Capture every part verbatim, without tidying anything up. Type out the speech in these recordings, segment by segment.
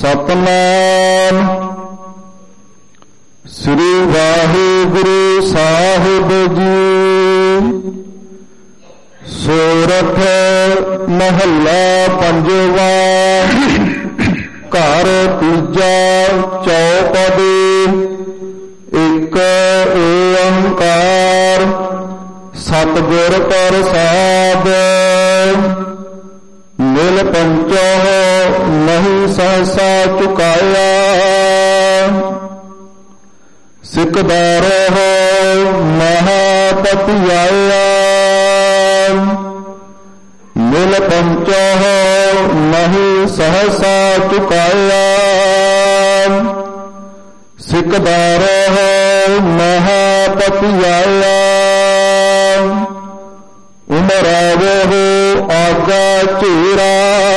ਸਤਨਾਮ ਸ੍ਰੀ ਵਾਹਿਗੁਰੂ ਸਾਹਿਬ ਜੀ। ਸੋਰਠ ਮਹੱਲਾ ਪੰਜਵਾ। ਘਰ ਤੀਜਾ ਚੌਪਦੀ। ਇੱਕ ਓੰਕਾਰ ਸਤਿਗੁਰ ਪ੍ਰਸਾਦਿ। ਮਿਲ ਪੰਚੋ ਨਹੀਂ ਸਹਸਾ ਚੁਕਾਇਆ। ਸਿਕਦਾਰੋ ਮਹਾਪਤੀ ਆਇਆ। ਮਿਲ ਪੰਚੋ ਨਹੀਂ ਸਹਸਾ ਚੁਕਾਇਆ। ਸਿਕਦਾਰੋ ਮਹਾਪਤੀ ਆਇਆ। ਉਮਰਾਵੋ ਆਗਾ ਝੀਰਾ।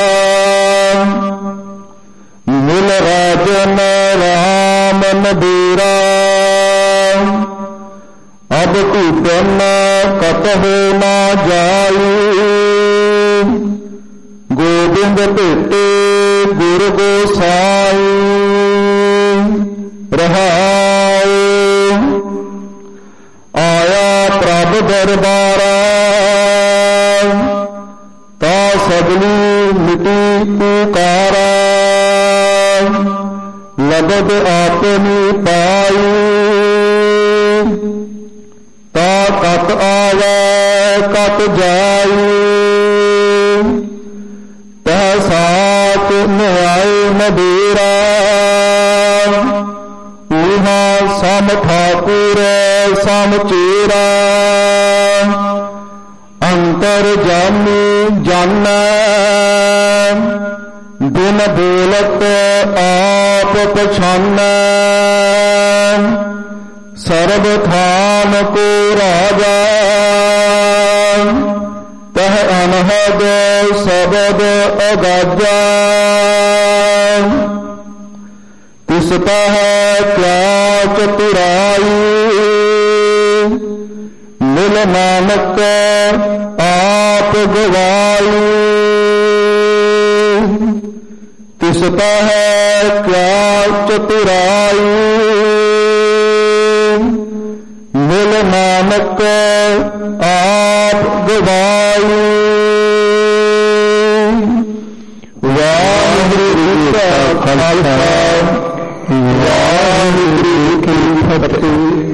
ਮਿਲ ਰਾਜਨ ਰਾਮ ਨਬੀਰਾ। ਅਬ ਭੂਪਨ ਕਤਹੁ ਨਾ ਜਾਈ। ਗੋਬਿੰਦ ਭੇਟੇ ਗੁਰ ਗੋਸਾਈ। ਰਹਾਉ ਆਇਆ ਪ੍ਰਭ ਦਰਬਾਰਾ। ਤਾ ਸਗਲੀ ਮਿਟੀ ਪੁਕਾਰਾ। ਲਬਦ ਆਪਨੀ ਪਾਈ। ਤਾ ਕਤ ਆਵੈ ਕਤ ਜਾਈ। ਤਹ ਸਾਚ ਨਿਆਇ ਨਬੀਰਾ। ਊਹਾ ਸਮ ਠਾਕੁਰ ਸਮ ਚੇਰਾ। ਅੰਤਰ ਜਾਮੀ ਜਾਨੈ। ਬਿਨ ਬੋਲਤ ਆਪ ਪਛਾਨੈ। ਸਰਬ ਥਾਨ ਕੋ ਰਾਜਾ। ਤਹ ਅਨਹਦ ਸਬਦ ਅਗਾਜਾ। ਤਿਸ ਤਹ ਕਿਆ ਚਤੁਰਾਈ। ਮਿਲ ਨਾਨਕ ਆਪ ਗਵਾਈ। ਤਿਸ ਤਹ ਕਿਆ ਚਤੁਰਾਈ। ਮਿਲ ਨਾਨਕ ਆਪ ਗਵਾਈ। ਵਾਹਿਗੁਰੂ ਜੀ ਕਾ ਖਾਲਸਾ ਵਾਹਿਗੁਰੂ ਜੀ ਕੀ ਫਤਿਹ।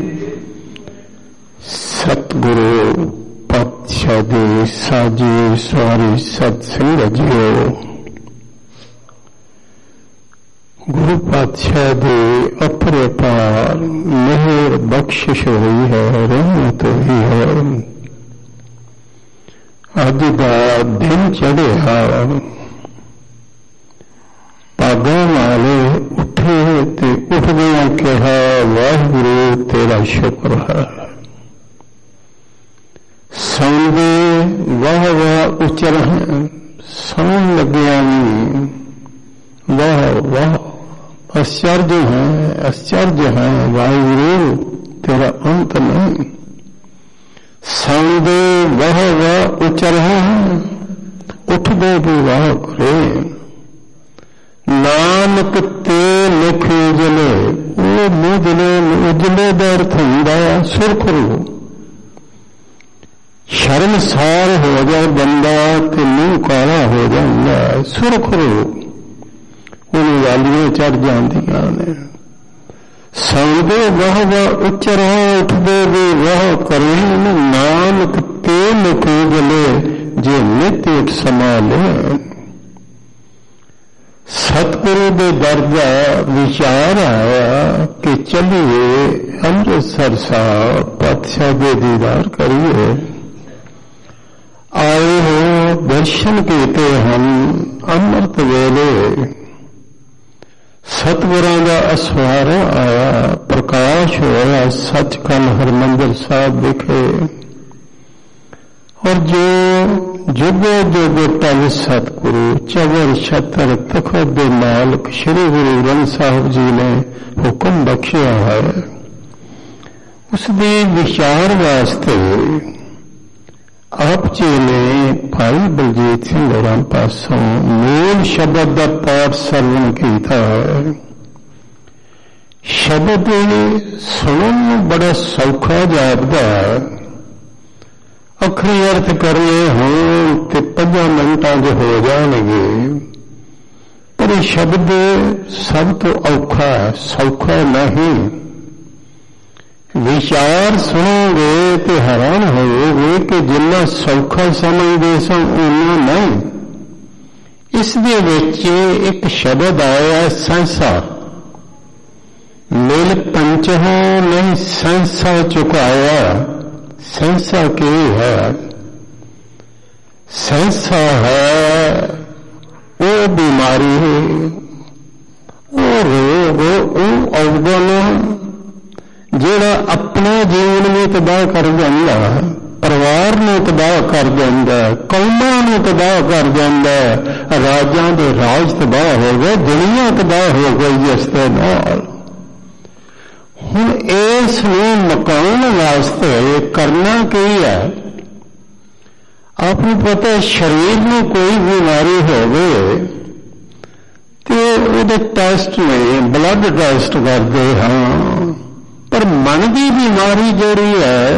ਸਤਿਗੁਰੂ ਪਾਤਸ਼ਾਹ ਦੇ ਸਾਜੇ ਸਵਾਰੇ ਸਤ ਸੰਗਤ ਜੀਓ। ਗੁਰੂ ਪਾਤਸ਼ਾਹ ਦੇ ਅਪਰਪਾਰ ਮਿਹਰ ਬਖਸ਼ਿਸ਼ ਹੋਈ ਹੈ, ਰਹਿਮਤ ਹੋਈ ਹੈ। ਅੱਜ ਦਾ ਦਿਨ ਚੜ੍ਹਿਆ। ਭਾਗਾਂ ਵਾਲੇ ਉੱਠੇ ਤੇ ਉੱਠਦਿਆਂ ਕਿਹਾ ਵਾਹਿਗੁਰੂ ਤੇਰਾ ਸ਼ੁਕਰ ਹੈ। ਸੌਂਦੇ ਵਾਹ ਵਾਹ ਉਚਰ ਹੈ। ਸੌਣ ਲੱਗਿਆ ਵੀ ਵਾਹ ਵਾਹ ਅਚਰਜ ਹੈ ਅਚਰਜ ਹੈ। ਵਾਹਿਗੁਰੂ ਤੇਰਾ ਅੰਤ ਨਹੀਂ। ਸੌਂਦੇ ਵਾਹ ਵਾਹ ਉਚਰ ਹੈ। ਉੱਠਦੇ ਵੀ ਵਾਹ ਕਰੇ। ਨਾਨਕ ਤੇ ਲਿਖ ਉਜਲੇ। ਉਹ ਮੁਝਲੇ ਉਜਲੇ ਦਾ ਅਰਥ ਹੁੰਦਾ ਸੁਰਖਰੂ। ਸ਼ਰਮਸਾਰ ਹੋ ਜਾਏ ਬੰਦਾ ਤੇ ਮੂੰਹ ਕਾਲਾ ਹੋ ਜਾਂਦਾ। ਸੁਰਖਰੂ ਉਹਨੂੰ ਵਾਲੀਆਂ ਚੜ ਜਾਂਦੀਆਂ ਨੇ। ਸੌਂਦੇ ਵਾਹ ਵਾਹ ਉਚਰ ਹੈ। ਉੱਠਦੇ ਵੀ ਵਾਹ ਕਰੇ। ਨਾਨਕ ਤੇ ਲਿਖ ਉਜਲੇ ਜੇ ਨਿਤ ਇੱਕ ਸਮਾ ਲੈ। ਸਤਿਗੁਰੂ ਦੇ ਦਰ ਦਾ ਵਿਚਾਰ ਆਇਆ ਕਿ ਚੱਲੀਏ ਅੰਮ੍ਰਿਤਸਰ ਸਾਹਿਬ ਪਾਤਸ਼ਾਹ ਦੇ ਦੀਦਾਰ ਕਰੀਏ। ਆਏ ਹੋ ਦਰਸ਼ਨ ਕੀਤੇ ਹਨ। ਅੰਮ੍ਰਿਤ ਵੇਲੇ ਸਤਿਗੁਰਾਂ ਦਾ ਅਸਵਾਰਾ ਆਇਆ। ਪ੍ਰਕਾਸ਼ ਹੋਇਆ ਸੱਚਖੰਡ ਹਰਿਮੰਦਰ ਸਾਹਿਬ ਵਿਖੇ। ਔਰ ਜੋ ਜੁਗੋ ਜੁਗੋ ਤਨ ਸਤਿਗੁਰੂ ਚਵਰ ਛਤਰ ਤਖਤ ਦੇ ਮਾਲਕ ਸ਼੍ਰੀ ਗੁਰੂ ਗ੍ਰੰਥ ਸਾਹਿਬ ਜੀ ਨੇ ਹੁਕਮ ਬਖਸ਼ਿਆ ਹੈ। ਉਸ ਦੇ ਵਿਚਾਰ ਵਾਸਤੇ आप जी ने भाई बलजीत सिंह होरां पासों मूल शब्द का पाठ सरवण किया है। शब्द सुनन बड़ा सौखा जापदा, अखरी अर्थ करने हो तो पंजा मिनटां च हो जाएंगे, पर यह शब्द सब तो औखा सौखा नहीं। विचार सुनोगे तो हैरान होगे कि जिन्ना सौखा समझते सन उन्ना नहीं। इस दे विच एक शब्द आया संसा, मिल पंच हो नहीं संसा चुकाया। संसा की है? संसा है वो बीमारी है, वो रोग, वो अवगुण जिहड़ा अपने जीवन में तबाह कर जांदा, परिवार में तबाह कर जांदा, कौमां में तबाह कर जांदा, राजां दे राज तबाह हो गए, दुनिया तबाह हो गई इस दे नाल। हुण इस नूं मकाउण वास्ते करना की है? आपको पता है शरीर में कोई बीमारी होवे तो उहदे टेस्ट में ब्लड टेस्ट करते हाँ, पर मन की बीमारी जिहड़ी है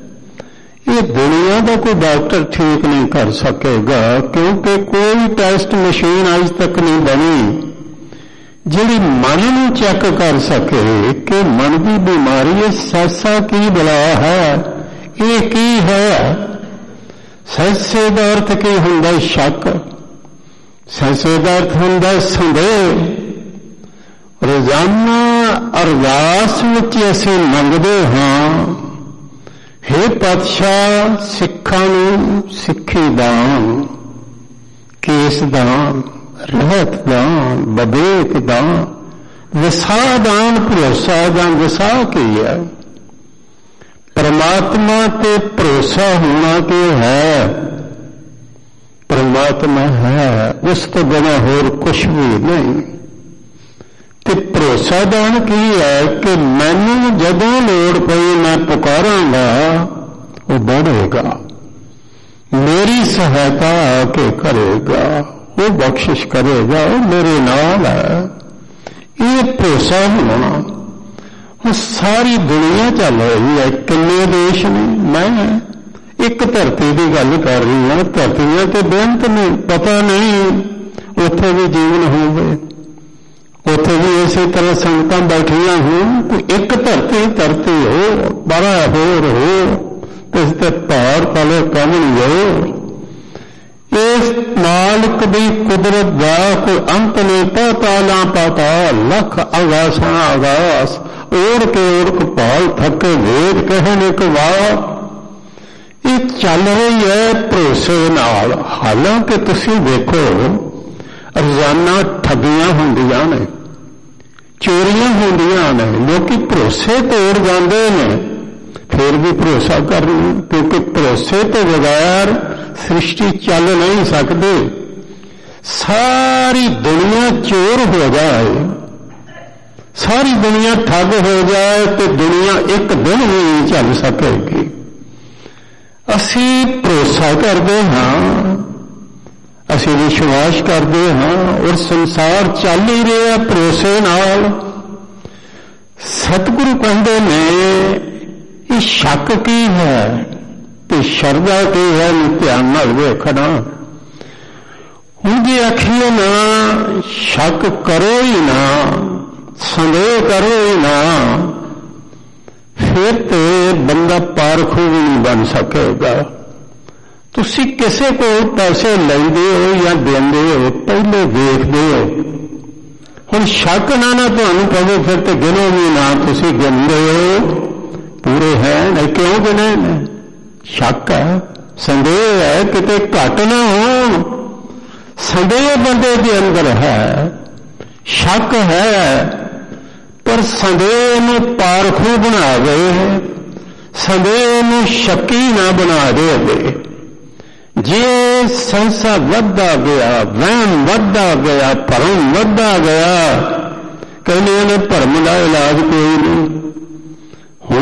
ये दुनिया का कोई डॉक्टर ठीक नहीं कर सकेगा, क्योंकि कोई टेस्ट मशीन आज तक नहीं बनी जिहड़ी मन नूं चेक कर सके कि मन की बीमारी है। सैसा की बला है, ये की है? सैसे का अर्थ की हुंदा? शक। सैसे का अर्थ हुंदा संदेह। रोजाना अरदास विच असीं मंगदे हां, हे पातशाह सिखां नूं सिੱਖੀ दान, केस दान, रहत दान, बबेक दान, विसा दान, भरोसा दान। विसा की है? परमात्मा ते भरोसा होना के है? परमात्मा है, उस तो बिना होर कुछ भी नहीं। ते भरोसा दान की है कि मैनू जदों लोड़ पई मैं पुकारांगा वो बढ़ेगा, मेरी सहायता आके करेगा, वो बख्शिश करेगा, वो मेरे नाल है। ये भरोसा होना। सारी दुनिया चल रही है, किन्ने देश ने, मैं एक धरती की गल कर रही हूं। धरतियां तो बेअंत ने, पता नहीं उत्थे भी जीवन होवे, उत्थे भी इसी तरह संगतां बैठियां हों। कोई एक धरती धरती हो, बड़ा होर हो, इस ते भार पले कमन हो। इस मालिक दी कुदरत दा कोई अंत नहीं। पाताला पाताल, लख आगासां आगास, ओढ़ के ओढ़ पाल थके वेद कहन एक वार। ये चल रही है भरोसे नाल। हालांकि तुसीं देखो रोजाना ठगियां होंदियां ने, चोरियां होंदियां ने, लोग भरोसे तोड़ जाते हैं, फिर भी भरोसा कर रहे, क्योंकि भरोसे तो बगैर सृष्टि चल नहीं सकती। सारी दुनिया चोर हो जाए, सारी दुनिया ठग हो जाए तो दुनिया एक दिन भी नहीं चल सकेगी। असी भरोसा करते हाँ, असी विश्वास करते हाँ, और संसार चल ही रहा भरोसे नाल। सतगुरु कहते ने ये शक की है तो शरदा की है, ध्यान नाल वेखना। हुण जे आखिए ना शक करो ही ना, संदेह करो ही ना, फिर तो बंदा पारखू भी नहीं बन सकेगा। तुसी किसी को पैसे लेंदे हो या देंदे हो, पहले देखदे हो। हुण शक ना ना तुहानूं पवे, फिर तो गिनो भी ना, तुसी गिनदे हो पूरे हैं, क्यों गिने ने? शक है, संदेह है, किते घट ना हो। संदेह बंदे के अंदर है, शक है, पर संदेह में पारखू बना गए, संदेह में शक्की ना बना दे। जे संसा वधा गया, वहम वधा गया, भरम वधा गया, कहने ने भरम का इलाज कोई नहीं। हुण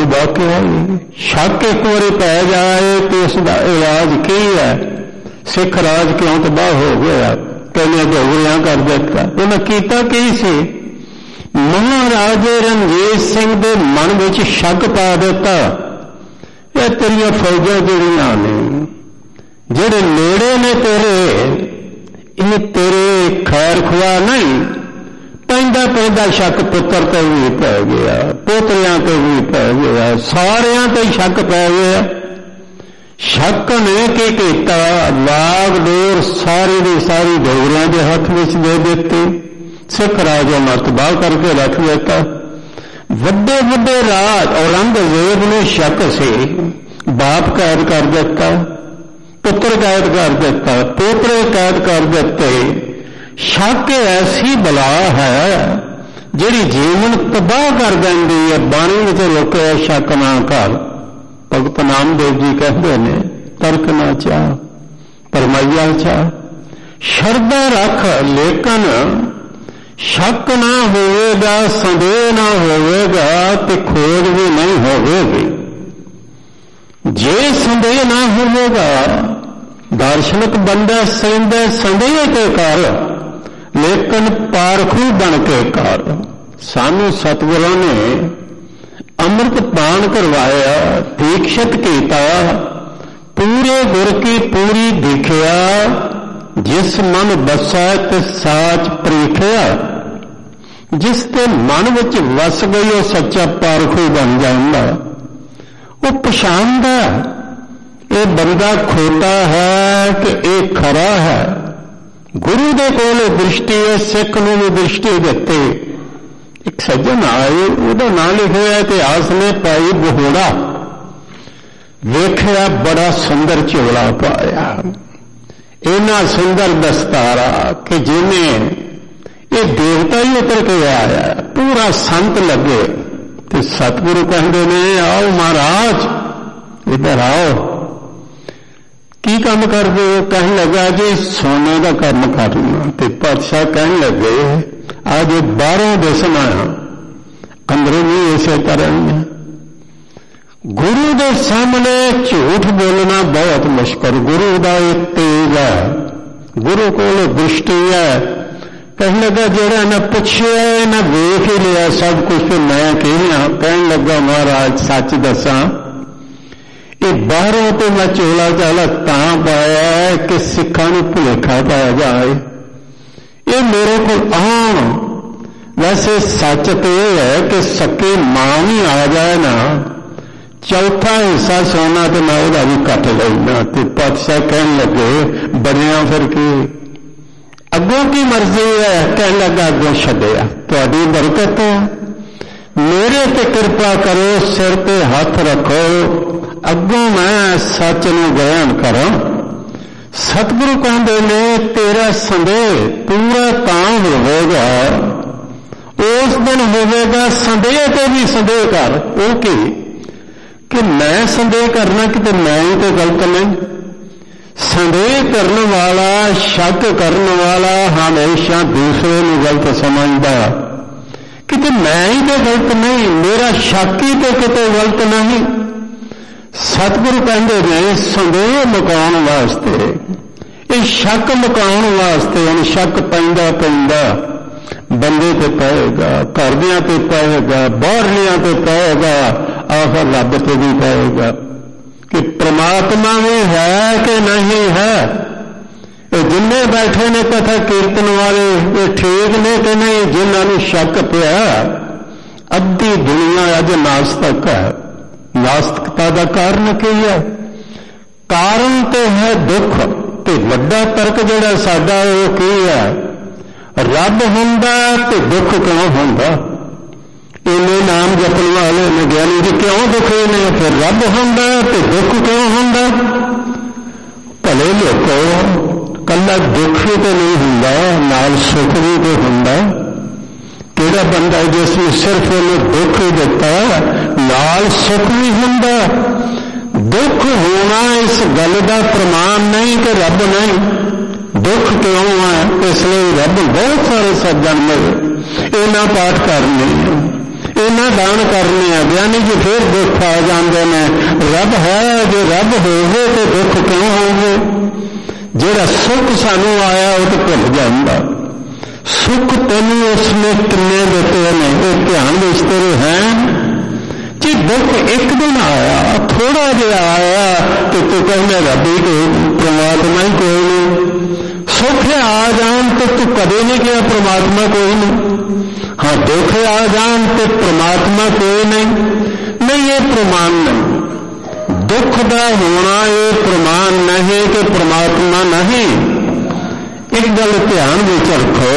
वाकया ही शक एक बारी पै जाए तो उसका इलाज की है। सिख राज क्यों तबाह हो गया, कहने डोगरियां कर दिता, उन्हें कीता की सी? महाराजे रणजीत सिंह दे मन विच शक पा दिता, ये तेरिया फौजां जिहड़ियां ने जेड़े नेड़े ने तेरे, ये तेरे खैर खुआ नहीं। पैंदा पैंदा शक पुत्र तो भी पै गया, पोतरियां तो भी पै गया, सारियां तो शक पै गया। शक ने की कीता, लाग डोर सारी दी सारी डोगरियां के हथ विच दे दिती, सिख राज मरतबा करके रख दिता। वड्डे वड्डे राज औरंगजेब ने शक से बाप कैद कर दिता, पुत्र कैद कर दिता, पोतरे कैद कर दिते। शक ऐसी बला है जिहड़ी जीवन तबाह कर देंदी है। बाणी विच लिखिआ शक ना कर, भगत नामदेव जी कहते ने, तर्क ना चाह परमैया चाह, शरदा रख लेकिन शक ना होवेगा, संदेह ना होवेगा तो खोज भी नहीं होवेगी। जे संदेह ना होवेगा, दार्शनिक बंदा सेंदे संदेह के कर, लेकिन पारखू बन के कर। सानू सतगुरों ने अमृत पान करवाया, दीक्षित किया, पूरे गुर की पूरी दिखिया, जिस मन बसा ते साच प्रीखिया। जिस ते मन विच वस गई वो सच्चा पारखू बन जाता, वो पछाणदा ये बंदा खोटा है कि ये खरा है। गुरु दे कोल दृष्टि है, सिख नूं भी दृष्टि दित्ती। एक सज्जन आए, उहदा नाम लिखिआ इतिहास ने, भाई बहोड़ा। वेखिआ बड़ा सुंदर झोला पाया, इन्ना सुंदर दस्तारा कि जिन्हें ये देवता ही उतर के आया, पूरा संत लगे। तो सतगुरु कहते ने, आओ महाराज इधर आओ, की काम कर दे? कहने लगा जी सोने का काम करना। तो पातशाह कहने लगे, आज बारह दसना अंदरों भी इसे तरह। गुरु के सामने झूठ बोलना बहुत मुश्किल, गुरु का एक तेज है, गुरु को दृष्टि है। कहने लगा जेड़ा ना पूछे ना वेख ही लिया सब कुछ, तो मैं कहना। कहने लगा महाराज सच दसा, ये बाहरों तो मैं चोला चाला तां पाया कि सिखां नूं भुलेखा पाया जाए। ये मेरे को आम, वैसे सच तो यह है कि सकी मां भी आ जाए ना, चौथा हिस्सा सोना तो मैं वह भी कट लेना। तो पातशाह कहने लगे, बनिया फिर की अगों की मर्जी है? कहने लगा अगों छड्डिया, तुहाडी बरकत है, मेरे ते कृपा करो, सिर पे हाथ रखो, अगों मैं सच नूं बयान करा। सतगुरु कहते ने, तेरा संदेह पूरा तां होवेगा, उस दिन होवेगा संदेह ते भी संदेह कर। वो की कि मैं संदेह करना कि मैं ही तो गलत नहीं। संदेह करने वाला, शक करने वाला हमेशा दूसरे को गलत समझदा कि मैं ही तो गलत नहीं, मेरा शक ही तो कितने गलत नहीं। सतगुरु कहते ने, संदेह मुकाउण वास्ते, ये शक मुकाउण वास्ते, यानी शक पैंदा पैंदा बंदे ते पएगा, घरदियां ते पएगा, बाहरलियां ते पएगा, आखिर रब ते भी पएगा कि परमात्मा में है कि नहीं है। जिन्ने बैठे ने कथा कीर्तन वाले ये ठीक ने कि नहीं, जिन्होंने शक पिया, अद्धी दुनिया अज नास्तिक है। नास्तिकता का कारण की है? कारण तो है दुख। तो वड्डा तर्क जिहड़ा साडा वो की है, रब हुंदा ते दुख क्यों हुंदा? इन्हें नाम जपने वाले ने ज्ञानी जी क्यों दुखी ने? फिर रब हुंदा ते दुख क्यों हुंदा? भले लोको कला दुख ही तो नहीं हुंदा, नाल सुख भी तो हुंदा। किहड़ा बंदा जिसने सिर्फ उन्हें दुख ही दिता, नाल सुख भी हुंदा। दुख होना इस गल का प्रमाण नहीं कि रब नहीं। दुख क्यों है? इसलिए रब बहुत सारे सज्जन मिले, इन्हां पाठ करने, इन्ना दान करने आ ज्ञानी जी फिर दुख आ जाते हैं। रब है जो रब होवे तो दुख क्यों होवे? जेड़ा सुख सानू आया वो तो भुल जाता। सुख तेन उसने किन्ने दिते ने वो ध्यान विच तेरे हैं। जी दुख एक दिन आया थोड़ा जिहा आया तो तू कहना रब ही कोई परमात्मा ही कोई नहीं। सुख आ जान तो तू कदे नहीं कहा परमात्मा कोई नहीं। हाँ दुख आ जान तो परमात्मा कोई नहीं। नहीं ये प्रमाण नहीं। दुख का होना ये प्रमाण नहीं कि परमात्मा नहीं। एक गल ध्यान विच रखो,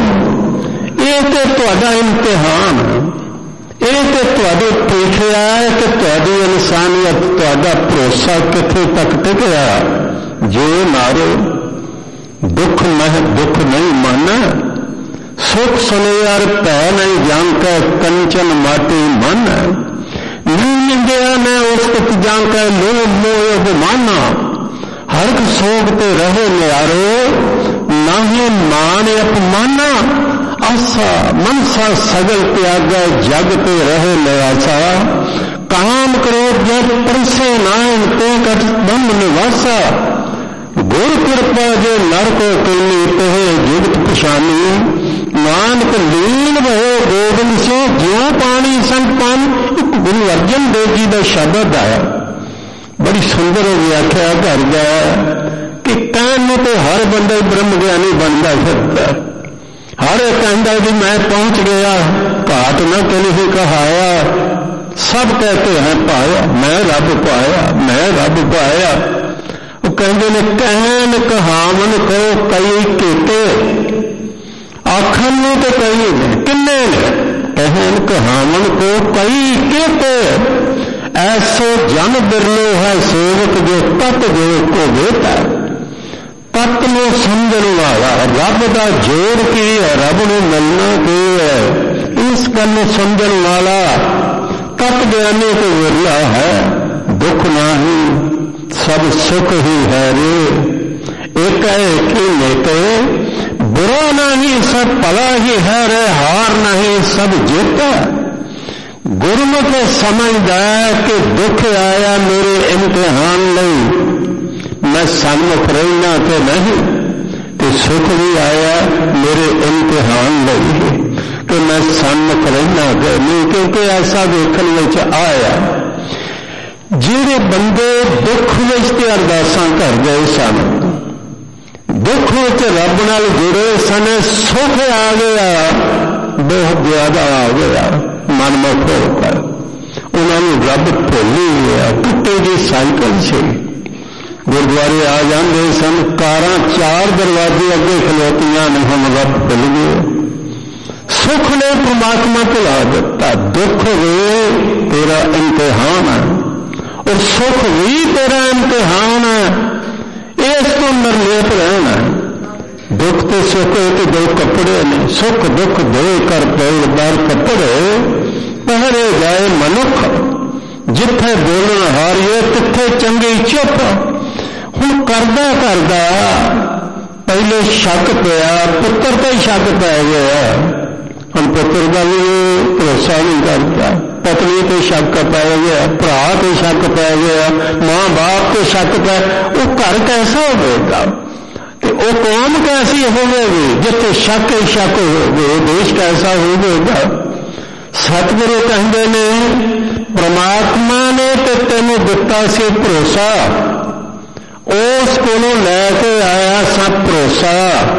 ये तो तुहाडा इम्तिहान, ये तो तुहाडे पूछया है कि तुहाडी इंसानियत तुहाडा भरोसा कित्थे तक टिकया। जो मारो दुख नहीं दुख नहीं माना। सुख सुनियार पै नहीं जानका कंचन माटी मन। नहीं निंदिया न उस जानका लोह मोह बमाना। हर सोग ते रहे न्यारो नाही मान अपमाना। आसा मनसा सगल त्यागा जग ते रहे निराशा। काम क्रोध जब परसे नाम ते कट बम निवासा। गुर कृपा जो नर को केली ते जुगत पछानी। नानक लीन रहे गोबिंद से ज्यों पानी संपान। एक गुरु अर्जन देव जी का शब्द आया बड़ी सुंदर व्याख्या कर गया कि कहने तो हर बंदा ब्रह्म ज्ञानी बनता फिरता। हर एक कहता कि मैं पहुंच गया घाट न किन्हीं कहाया। सब कहते हैं पाया मैं रब पाया मैं रब पाया। वो कहते ने कहन कहावन को कई केते। आखन में तो कई ने किन्ने ने कहन कहावन को कई केते। ऐसो जन बिरलो है सेवक जो तत् जो को देता। तत् में समझने वाला रब का जोड़ की है रब ने मिलना की है। इस गल में समझने वाला तत् ज्ञानी तो विरला है। दुख नहीं सब सुख ही है रे। एक एक ही लेते बुरा नहीं सब भला ही है रे। हार नहीं सब जीता। गुरमुख समझदा कि दुख आया मेरे इम्तिहान लई। मैं सन्मुख रहना तो नहीं तो सुख भी आया मेरे इम्तिहान लई कि मैं सन्मुख रहना तो नहीं। क्योंकि ऐसा देखने में आया जेड़े बंदे दुख विच ते अरदासां करदे सन, दुख विच रब नाल जुड़े सन, सुख आ गया बहुत ज्यादा आ गया मनमुख होकर उन्होंने रब भुल ही गया। कुत्ते की साइकिल से गुरुद्वारे आ जाते सन। कारां चार दरवाजे अगे खलोतियां ने हम रब भुल गए। सुख ने परमात्मा भुला दिता। दुख वे तेरा इम्तिहान है और सुख भी तेरा इम्तिहान है। इस तो निर्लेप रहना है। दुख तो सुख तो दो कपड़े ने। सुख दुख दो कर दौड़ बार कपड़े पहरे जाए मनुख। जिथे बोलना हारिए तिथे चंगी चुप। हुण करदा करदा पहले शक पिया पुत्र तो ही शक पै गया। हम पुत्र का भी भरोसा नहीं करता। पत्नी तो शक पै गया, भरा तो शक पै गया, मां बाप तो शक पै। वो घर कैसा होगा? वो कौम कैसी होगी जिथे शक ही शक हो? देश कैसा होगा? सतगुरु कहते ने परमात्मा ने तो तेन दिता से भरोसा। उस को लैके आया सब भरोसा।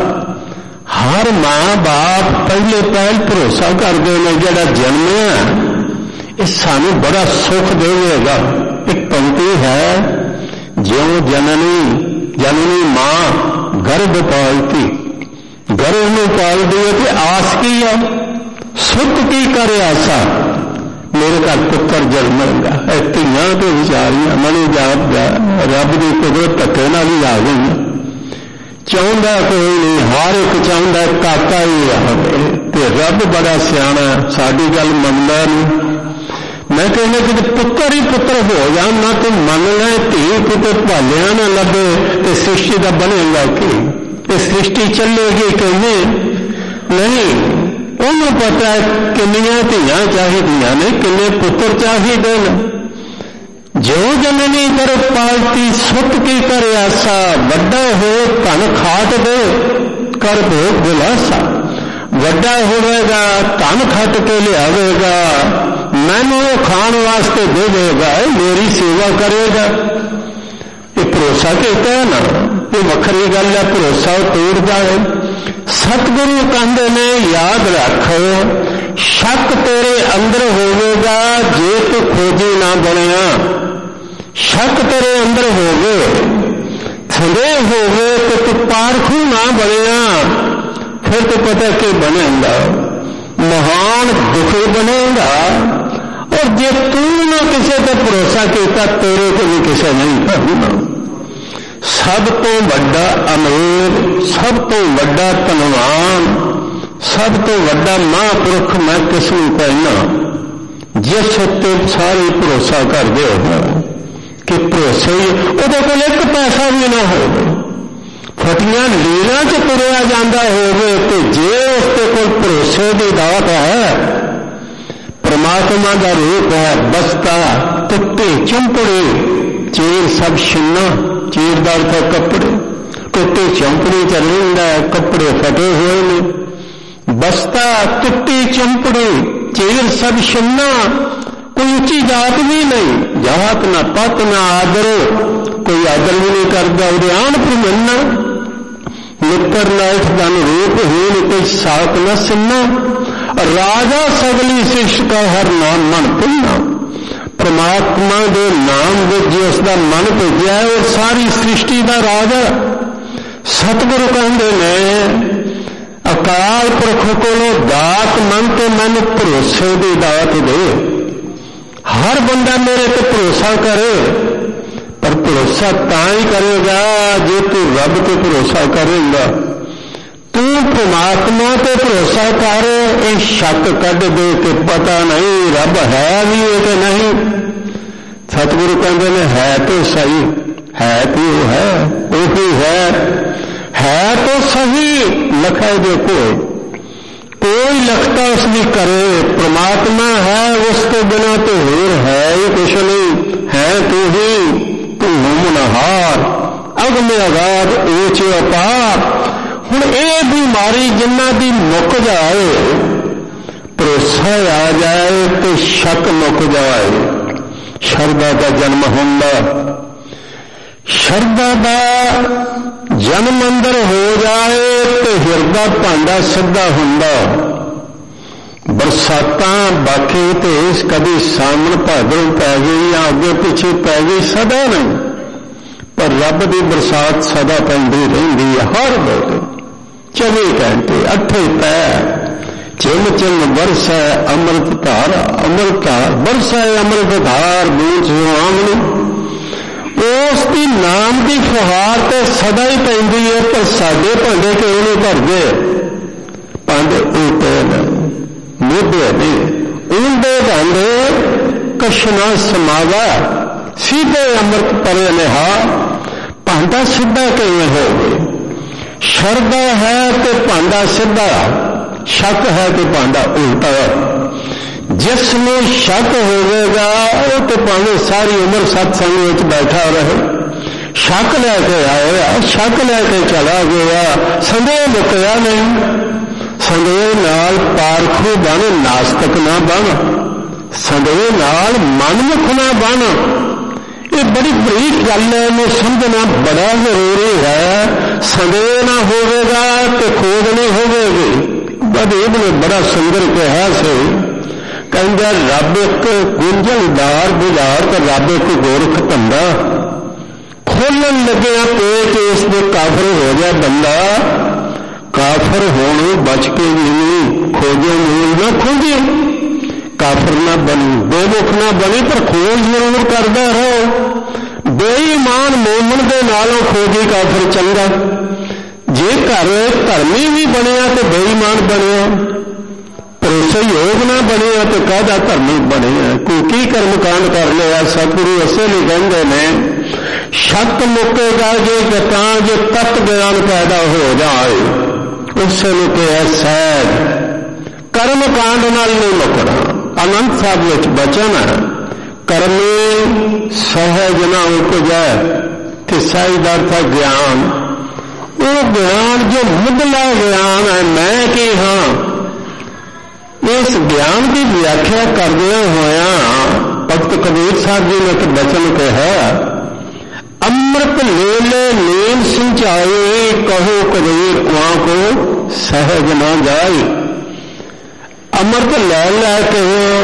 हर मां बाप पहले पहल भरोसा करते हैं जड़ा जन्मिया इस सानू बड़ा सुख देगा। एक पंक्ति है ज्यों जननी जननी मां गर्भ पालती। गर्भ में पाल दिए तो आस की है सुख की करे आशा मेरे घर पुत्र जन्मेगा। धियां तो विचारियां मनी जाप रब की कुदरत धक्के नाल ही आ गई। चाहता कोई नहीं, हर एक चाहता काका ही आवे ते रब बड़ा सियाणा साडी गल मनदा नहीं। मैं कहना कि पुत्र ही पुत्र हो जान ना तो मन ले धी किते भालिया ना लभे तो सृष्टि का बनेगा कि सृष्टि चलेगी कि नहीं? ਉਹਨੂੰ ਪਤਾ ਕਿੰਨੀਆਂ ਧੀਆਂ ਚਾਹੀਦੀਆਂ ਨੇ, ਕਿੰਨੇ ਪੁੱਤਰ ਚਾਹੀਦੇ ਨੇ। ਜੋ ਜਨਨੀ ਕਰ ਪਾਲਤੀ ਸੁੱਤ ਕੀ ਕਰ ਆਸਾ, ਵੱਡਾ ਹੋ ਧਨ ਖਾਟ ਦੇ ਕਰ ਭੋਗ ਵਿਲਾਸਾ। ਵੱਡਾ ਹੋਵੇਗਾ ਧਨ ਖੱਟ ਕੇ ਲਿਆਵੇਗਾ, ਮੈਨੂੰ ਉਹ ਖਾਣ ਵਾਸਤੇ ਦੇਵੇਗਾ, ਮੇਰੀ ਸੇਵਾ ਕਰੇਗਾ। ਇਹ ਭਰੋਸਾ ਕੀਤਾ ਹੈ ਨਾ, ਇਹ ਵੱਖਰੀ ਗੱਲ ਹੈ, ਭਰੋਸਾ ਤੋੜ ਜਾਏ। ਸਤਿਗੁਰੂ ਕਹਿੰਦੇ ਨੇ ਯਾਦ ਰੱਖ, ਸ਼ੱਕ ਤੇਰੇ ਅੰਦਰ ਹੋਵੇਗਾ ਜੇ ਤੂੰ ਖੋਜੀ ਨਾ ਬਣਿਆ। ਸ਼ੱਕ ਤੇਰੇ ਅੰਦਰ ਹੋਵੇ, ਸੰਦੇਹ ਹੋਵੇ ਤੇ ਤੂੰ ਪਾਰਖੂ ਨਾ ਬਣਿਆ, ਫਿਰ ਤੂੰ ਪਤਾ ਕੀ ਬਣੇਗਾ, ਮਹਾਨ ਦੁਖੀ ਬਣੇਗਾ। ਔਰ ਜੇ ਤੂੰ ਨਾ ਕਿਸੇ ਤੇ ਭਰੋਸਾ ਕੀਤਾ, ਤੇਰੇ ਤੇ ਵੀ ਕਿਸੇ ਨਹੀਂ ਕਰਨਾ। ਸਭ ਤੋਂ ਵੱਡਾ ਅਮੀਰ, ਸਭ ਤੋਂ ਵੱਡਾ ਧਨਵਾਨ, ਸਭ ਤੋਂ ਵੱਡਾ ਮਹਾਂਪੁਰਖ ਮੈਂ ਕਿਸ ਨੂੰ ਕਹਿਣਾ, ਜਿਸ ਉੱਤੇ ਸਾਰੇ ਭਰੋਸਾ ਕਰਦੇ ਹੋ ਕਿ ਭਰੋਸੇ ਉਹਦੇ ਕੋਲ ਇੱਕ ਪੈਸਾ ਵੀ ਨਾ ਹੋਵੇ, ਫਟੀਆਂ ਲੀਲਾਂ ਚ ਤੁਰਿਆ ਜਾਂਦਾ ਹੋਵੇ, ਤੇ ਜੇ ਉਸਦੇ ਕੋਲ ਭਰੋਸੇ ਦੀ ਦਾਤ ਹੈ, ਪਰਮਾਤਮਾ ਦਾ ਰੂਪ ਹੈ, ਬਸਤਾ ਟੁੱਟੇ ਚੰਪੜੇ ਚੀਰ ਸਭ ਛਿੰਨਾ। ਚੀਰ ਦਾ ਅਰਥ ਕੱਪੜੇ, ਟੁੱਟੇ ਚੰਪੜੇ ਚੱਲ ਰਿਹਾ, ਕੱਪੜੇ ਫਟੇ ਹੋਏ ਨੇ। ਬਸਤਾ ਟੁੱਟੀ ਚੰਪੜੀ ਚੀਰ ਸਭ ਛਿੰਨਾ। ਕੋਈ ਉੱਚੀ ਜਾਤ ਵੀ ਨਹੀਂ, ਜਾਤ ਨਾ ਪਤ ਨਾ ਆਦਰ, ਕੋਈ ਆਦਰ ਵੀ ਨਹੀਂ ਕਰਦਾ। ਉਹਦੇ ਆਣ ਭਰਮੰਨਾ ਮਿੱਤਰ ਨਾਇਕ ਦਾ ਰੂਪ ਹੀਨ, ਕੋਈ ਸਾਤ ਨਾ ਸਿੰਨਾ। ਰਾਜਾ ਸਗਲੀ ਸਿਸ਼ ਕਾ ਹਰ ਨਾਮ ਮਨ ਭੁੱਲਣਾ। ਪਰਮਾਤਮਾ ਦੇ ਨਾਮ ਵਿੱਚ ਜਿਸ ਦਾ ਮਨ ਭੇਜਿਆ ਹੈ, ਉਹ ਸਾਰੀ ਸ੍ਰਿਸ਼ਟੀ ਦਾ ਰਾਜਾ। ਸਤਿਗੁਰੂ ਕਹਿੰਦੇ ਨੇ ਅਕਾਲ ਪੁਰਖ ਕੋਲੋਂ ਦਾਤ ਮੰਗ ਕੇ ਮੈਨੂੰ ਭਰੋਸੇ ਦੀ ਦਾਤ ਦੇ। ਹਰ ਬੰਦਾ ਮੇਰੇ ਤੇ ਭਰੋਸਾ ਕਰੇ, ਪਰ ਭਰੋਸਾ ਤਾਂ ਹੀ ਕਰੇਗਾ ਜੇ ਤੂੰ ਰੱਬ ਤੇ ਭਰੋਸਾ ਕਰੇਗਾ। ਤੂੰ ਪਰਮਾਤਮਾ ਤੇ ਭਰੋਸਾ ਕਰ, ਇਹ ਸ਼ੱਕ ਕੱਢ ਦੇ ਕਿ ਪਤਾ ਨਹੀਂ ਰੱਬ ਹੈ ਵੀ ਹੈ ਕਿ ਨਹੀਂ। ਸਤਿਗੁਰੂ ਕਹਿੰਦੇ ਨੇ ਹੈ ਤਾਂ ਸਹੀ, ਹੈ ਤੇ ਉਹ ਹੈ, ਉਹੀ ਹੈ, ਹੈ ਤਾਂ ਸਹੀ ਲਖਾ ਦੇ ਕੋਈ ਕੋਈ ਲਖਤਾ ਉਸ ਦੀ ਕਰੇ। ਪਰਮਾਤਮਾ ਹੈ, ਉਸ ਤੋਂ ਬਿਨਾਂ ਤੇ ਹੋਰ ਹੈ ਹੀ ਕੁਛ ਨਹੀਂ। ਹੈ ਤੂੰ ਹੀ, ਤੂੰ ਮੁਨਹਾਰ ਅਗਮ ਅਗਾਧ ਊਚ ਅਪਾਰ। ਹੁਣ ਇਹ ਬਿਮਾਰੀ ਜਿਨ੍ਹਾਂ ਦੀ ਮੁੱਕ ਜਾਏ, ਭਰੋਸਾ ਆ ਜਾਏ ਤੇ ਸ਼ੱਕ ਮੁੱਕ ਜਾਏ, ਸ਼ਰਧਾ ਦਾ ਜਨਮ ਹੁੰਦਾ। ਸ਼ਰਧਾ ਦਾ ਜਨਮ ਅੰਦਰ ਹੋ ਜਾਏ ਤੇ ਹਿਰਦਾ ਭਾਂਡਾ ਸਿੱਧਾ ਹੁੰਦਾ। ਬਰਸਾਤਾਂ ਬਾਕੀ ਤੇ ਇਸ ਕਦੀ ਸਾਵਣ ਭਾਦੋਂ ਪੈ ਗਈ ਜਾਂ ਅੱਗੇ ਪਿੱਛੇ ਪੈ ਗਈ, ਸਦਾ ਨਹੀਂ, ਪਰ ਰੱਬ ਦੀ ਬਰਸਾਤ ਸਦਾ ਪੈਂਦੀ ਰਹਿੰਦੀ ਹੈ, ਹਰ ਵੇਲੇ ਚੌਵੀ ਘੰਟੇ ਅੱਠੇ ਪੈ। ਚਿੰਨ ਚਿੰਨ ਬਰਸੈ ਅੰਮ੍ਰਿਤ ਧਾਰਾ, ਅੰਮ੍ਰਿਤ ਧਾਰ ਬਰਸੈ ਅੰਮ੍ਰਿਤ ਧਾਰ ਬੂਝ ਸੁਹਾਵਣੀ। ਉਸ ਦੀ ਨਾਮ ਦੀ ਫੁਹਾਰ ਤੇ ਸਦਾ ਹੀ ਪੈਂਦੀ ਹੈ, ਪਰ ਸਾਡੇ ਭਾਂਡੇ ਕਿਉਂ ਨਹੀਂ ਭਰਦੇ? ਭਾਂਡੇ ਉਲਟੇ ਨੇ, ਮੋਢੇ ਨੇ, ਉਲਟੇ ਭਾਂਡੇ ਕਸ਼ਨਾ ਸਮਾਵਾ, ਸਿੱਧੇ ਅੰਮ੍ਰਿਤ ਪਰੇ ਨਿਹਾ। ਭਾਂਡਾ ਸਿੱਧਾ ਕਿਵੇਂ ਹੋਵੇ? ਸ਼ਰਧਾ ਹੈ ਤੇ ਭਾਂਡਾ ਸਿੱਧਾ, ਸ਼ੱਕ ਹੈ ਤੇ ਭਾਂਡਾ ਉਲਟਾ। ਜਿਸ ਨੂੰ ਸ਼ੱਕ ਹੋਵੇਗਾ ਉਹ ਤੇ ਭਾਵੇਂ ਸਾਰੀ ਉਮਰ ਸਤਸੰਗ ਵਿੱਚ ਬੈਠਾ ਰਹੇ, ਸ਼ੱਕ ਲੈ ਕੇ ਆਇਆ, ਸ਼ੱਕ ਲੈ ਕੇ ਚਲਾ ਗਿਆ, ਸੰਦੇਹ ਮੁੱਕਿਆ ਨਹੀਂ। ਸੰਦੇਹ ਨਾਲ ਪਾਰਖੂ ਬਣ, ਨਾਸਤਕ ਨਾ ਬਣ, ਸੰਦੇਹ ਨਾਲ ਮਨਮੁਖ ਨਾ ਬਣ। ਇਹ ਬੜੀ ਬਰੀਕ ਗੱਲ ਹੈ, ਇਹਨੂੰ ਸਮਝਣਾ ਬੜਾ ਜ਼ਰੂਰੀ ਹੈ। ਸੰਦੇਹ ਨਾ ਹੋਵੇਗਾ ਤੇ ਖੋਜ ਨਹੀਂ ਹੋਵੇਗੀ। ਬਦੇਬ ਨੇ ਬੜਾ ਸੁੰਦਰ ਕਿਹਾ ਸੀ, ਕਹਿੰਦਾ ਰੱਬ ਇੱਕ ਗੁੰਝਲਦਾਰ ਬੁਝਾਰ ਤੇ ਰੱਬ ਇੱਕ ਗੋਰਖ ਧੰਦਾ। ਖੋਲਣ ਲੱਗਿਆ ਪੇਚ ਇਸ ਦੇ ਕਾਫਰ ਹੋ ਗਿਆ ਬੰਦਾ। ਕਾਫਰ ਹੋਣੋਂ ਬਚ ਕੇ ਵੀ ਨਹੀਂ, ਖੋਜੋ ਮੂਲ ਨਾ ਖੋਜੇ, ਕਾਫਰ ਨਾ ਬਣੀ, ਬੇਮੁਖ ਨਾ ਬਣੀ, ਪਰ ਖੋਜ ਜ਼ਰੂਰ ਕਰਦਾ ਰਹੋ। ਬੇਈਮਾਨ ਮੋਮਨ ਦੇ ਨਾਲੋਂ ਖੋਜੀ ਕਾਫਰ ਚੰਗਾ। ਜੇ ਘਰ ਧਰਮੀ ਵੀ ਬਣਿਆ ਤੇ ਬੇਈਮਾਨ ਬਣਿਆ, ਭਰੋਸੇ ਯੋਗ ਨਾ ਬਣਿਆ ਤੇ ਕਾਹਦਾ ਧਰਮੀ ਬਣਿਆ? ਕੋਈ ਕੀ ਕਰਮ ਕਾਂਡ ਕਰ ਲਿਆ? ਸਤਿਗੁਰੂ ਅਸੇ ਲਈ ਕਹਿੰਦੇ ਨੇ ਸ਼ੱਕ ਮੁੱਕੇਗਾ ਜੇ ਤਾਂ ਜੇ ਤਤ ਗਿਆਨ ਪੈਦਾ ਹੋ ਜਾਏ। ਉਸੇ ਨੂੰ ਕਿਹਾ ਸਹਿਜ कर्म कांड नाल नहीं मुकना। आनंद साहब विच बचन है, कर्मे सहज ना उपजै ते सहज अर्थ है ज्ञान। वो ज्ञान जो मुढ़ला ज्ञान है, मैं की हाँ, इस ज्ञान की व्याख्या करदे होया भगत कबीर साहब जी ने एक बचन कहा, अमृत ले ले नीम सिंचाई, कहो कबीर कुआं को सहज ना जाई। अमृत लै लैके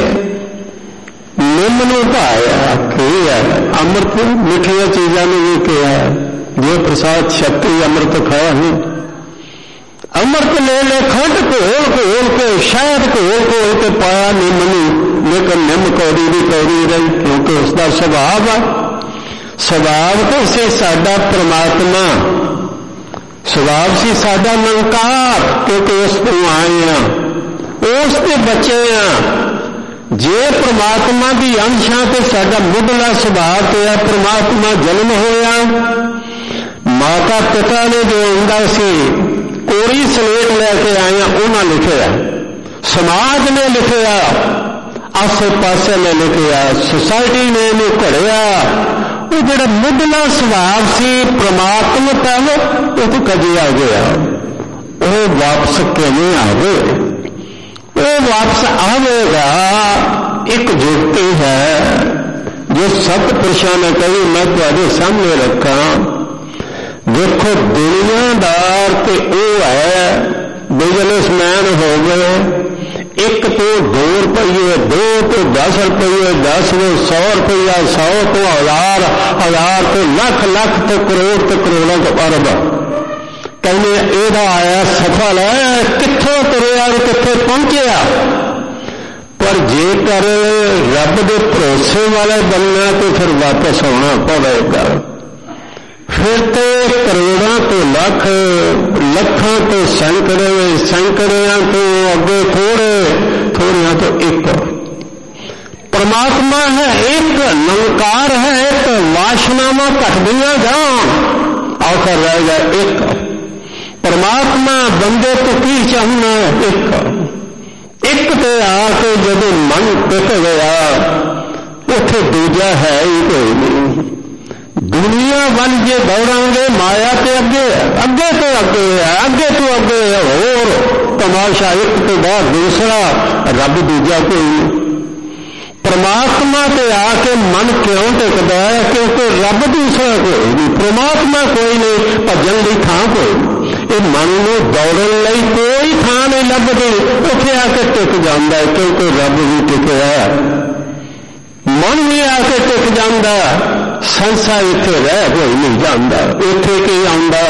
निम नूं भाया की है, अमृत मिठिया चीज़ों ने भी कहा जो प्रसाद शक्ति अमृत खाया है। अमृत ले ले खंड घोल घोल के शहद घोल घोल के पाया निम नूं, लेकिन निम कौड़ी भी कौड़ी रही, क्योंकि उसका सुभाव है। सुभाव तो से साडा परमात्मा, सुभाव से साडा निरंकार, क्योंकि उस तो आए हैं, उसके बच्चे हैं। जे परमात्मा की अंशां ते साडा मुढ़ला सुभाव ते है, परमात्मा जन्म होया, माता पिता ने जो आंदा सी कोरी सलेट लैके आए उन्हें लिखिया, समाज ने लिखिया, आसे पासे ने लिखिया, सोसाइटी ने इन्हूं घड़िया। वो जिहड़ा मुढ़ला सुभाव से परमात्मा पहले वो तो कजे आ गया, वो वापस किवें आ गए? वो वापस आवेगा। एक जुगती है जो सतपुरुषों ने कही, मैं तुहाडे सामने रखा। देखो दुनियादार तो वो है बिजनेसमैन हो गए, एक तो दो रुपये, दो तो दस रुपये, दस तो सौ रुपया, सौ तो हजार, हजार तो लख, लख तो करोड़, तो करोड़ों तो अरब। कहने एदा आया सफल है, कित्थों तुरिया कित्थे पहुंचया। पर जेकर रब दे भरोसे वाले बनना तो फिर वापस आना पवेगा। फिर तो करोड़ों तो लख, लखों तो सैकड़े, सैकड़ियां तो अगे थोड़े, थोड़ियां तो एक। परमात्मा है एक, निरंकार है एक, वासनावां घटदियां जान, आखिर रहेगा एक। परमात्मा बंदे तो की चाहना एक, एक ते आके जब मन टिक गया उथे दूजा है ही कोई नहीं। दुनिया वाल जे दौड़ांगे माया ते अगे, अगे तो अगे है, अगे तो अगे होर तमाशा, एक तो बाद दूसरा, रब दूजा कोई नहीं। परमात्मा ते आके मन क्यों टिकता है? क्योंकि रब दूसरा कोई नहीं, परमात्मा कोई नहीं, भजन की थां कोई नहीं। ये मन में दौड़न लई कोई थां नहीं लभदी, उथे आके टिक जाता है, क्योंकि रब भी टिकया है। मन भी आके टिक जाता, संसा इत्थे रह कोई नहीं जाता। इत्थे की आउंदा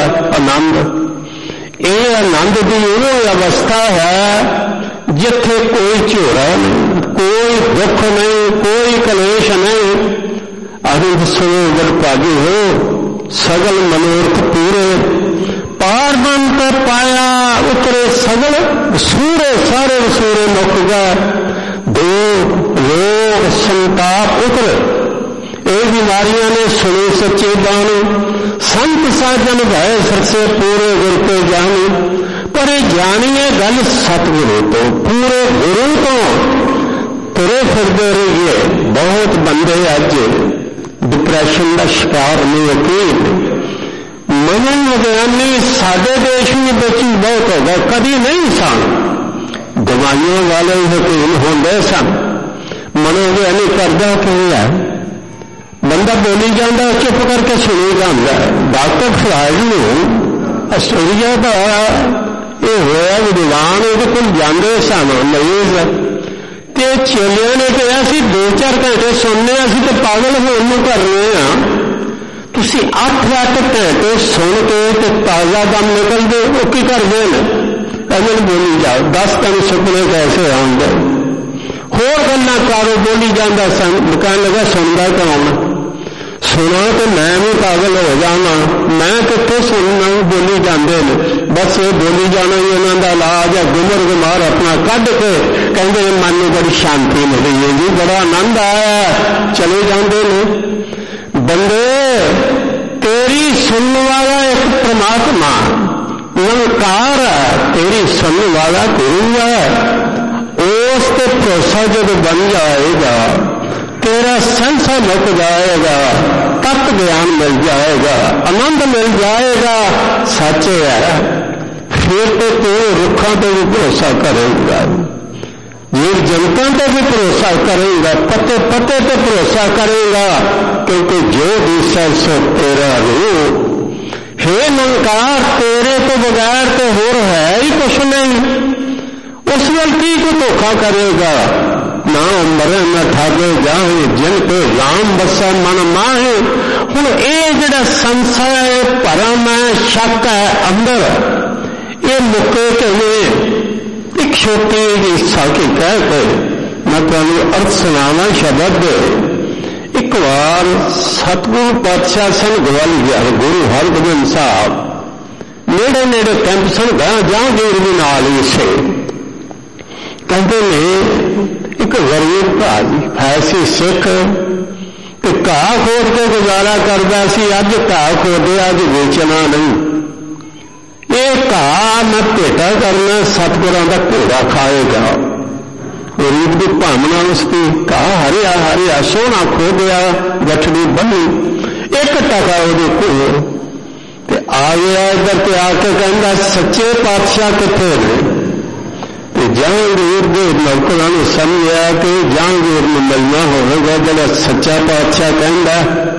आनंद। ये आनंद की वो अवस्था है जिथे कोई झोरा नहीं, कोई दुख नहीं, कोई कलेश नहीं। अहिंद सरोवर भागी हो, सगल मनोरथ पूरे, पारबन तो पाया उतरे सगल सूरे, सारे सूरे मुक गए। दो रोग संताप उतरे, ये बीमारियां ने सुनी सच्ची बानी। संत साजन भय सरसे पूरे गुर को जानी, पर ये जानिए गल सतगुरु तो, पूरे गुरु तो तुरे फिरदे रहिए। बहुत बंदे अज डिप्रैशन का शिकार नहीं होते। मनोविज्ञानी साडे देश में बची बहुत हो गए, कभी नहीं सन। दवाइयों वाले यकीन होंदे सन। मनोविज्ञानी करदा की है, बंदा बोली जाता चुप करके सुनी जाता। डॉक्टर फ्राइड नूं आस्ट्रेलिया का ये होया विद्वान, वो कोल जाते सन मरीज, ते चेलिया ने कहा सी दो चार घंटे सुनने, असीं तो पागल होण नूं करने आ। तुसी अठ अठ घंटे सुन के ते ताजा दम निकलदे, वो की करदे ने? कहंदे बोली जाओ, दस तैनूं सुपने कैसे आउंदे, होर गल्लां करो, बोली जांदा सन। कहण लगा सुनदा कौन? सुना तो मैं भी पागल हो जाना, मैं कितने सुनना, बोली जाते हैं। बस ये बोली जाना ही उन्हों का इलाज है। गुमर गुमार अपना कढ़ के कहते मन में बड़ी शांति मिली है जी, बड़ा आनंद आया, चले जाते हैं। बंदे तेरी सुनने वाला एक परमात्मा निरंकार है, तेरी सुनने वाला गुरु है। भरोसा जब बन जाएगा, तेरा संसा मुक जाएगा, तत्व ज्ञान मिल जाएगा, आनंद मिल जाएगा, सच है, फिर तो तू रुखों पर भी भरोसा करेगा, जीव जंतुओं पर भी भरोसा करेगा, पत्ते पत्ते पर भरोसा करेगा, क्योंकि जो दिशा सो तेरा रूप। हे निरंकार, तेरे तो बगैर तो होर है ही कुछ नहीं, उस वाल की को धोखा करेगा। ना मरे न ठागे जाए, जिन पे राम बसा मन माहे। हुण ये जिहड़ा संसार है, भरम है, शक है अंदर, ये मुके किवें? एक छोटी जी साखी कह के मैं तुहानूं अर्थ सुणावां शब्द। एक बार सतगुरु पातशाह सन ग्वालियर, गुरु हरगोबिंद साहब नेड़े नेड़े कैंप सन, जहांगीर भी नाल ही से। कहते ने एक गरीब भाई है सी सिख, ते घाह खोद के गुजारा करता सी। अज घाह खोदे, अज वेचना नहीं। ये घाह मैं भेटा करना, सतगुरां दा घोड़ा खाएगा। गरीब की भावना उसकी, घाह हरिया हरिया सोहना खोदिया, गठड़ी बनी, एक टका वो कोल ते आ गया इधर ते आके कहंदा सच्चे पातशाह कित्थे ने? ते जहांगीर दे नौकरां ने समझिया कि जहांगीर नूं मिलना होवेगा, जिहड़ा सच्चा पातशाह कहंदा।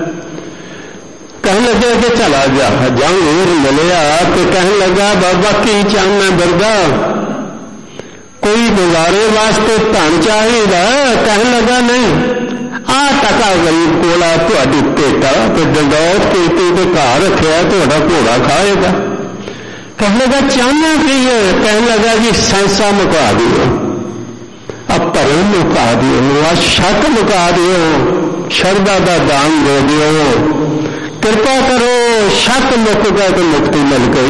कहने लगे कि चला जा। जहांगीर मिलिया तो कहने लगा बाबा की चाहना बिरदा, कोई गुजारे वास्ते धन चाहिदा? कहने लगा नहीं, आ टका गरीब कोल आ, तुहाडी भेटा ते डंडौत कीती ते घर रखिया, तुहाडा घोड़ा खाएगा। कहने लगा चाहना की है? कहने लगा जी संसा मुका दियो, अब भरम मुका दियो, आ शक मुका दियो, शरदा का दान दे दियो, कृपा करो। शक मुक गया तो मुक्ति मिल गई।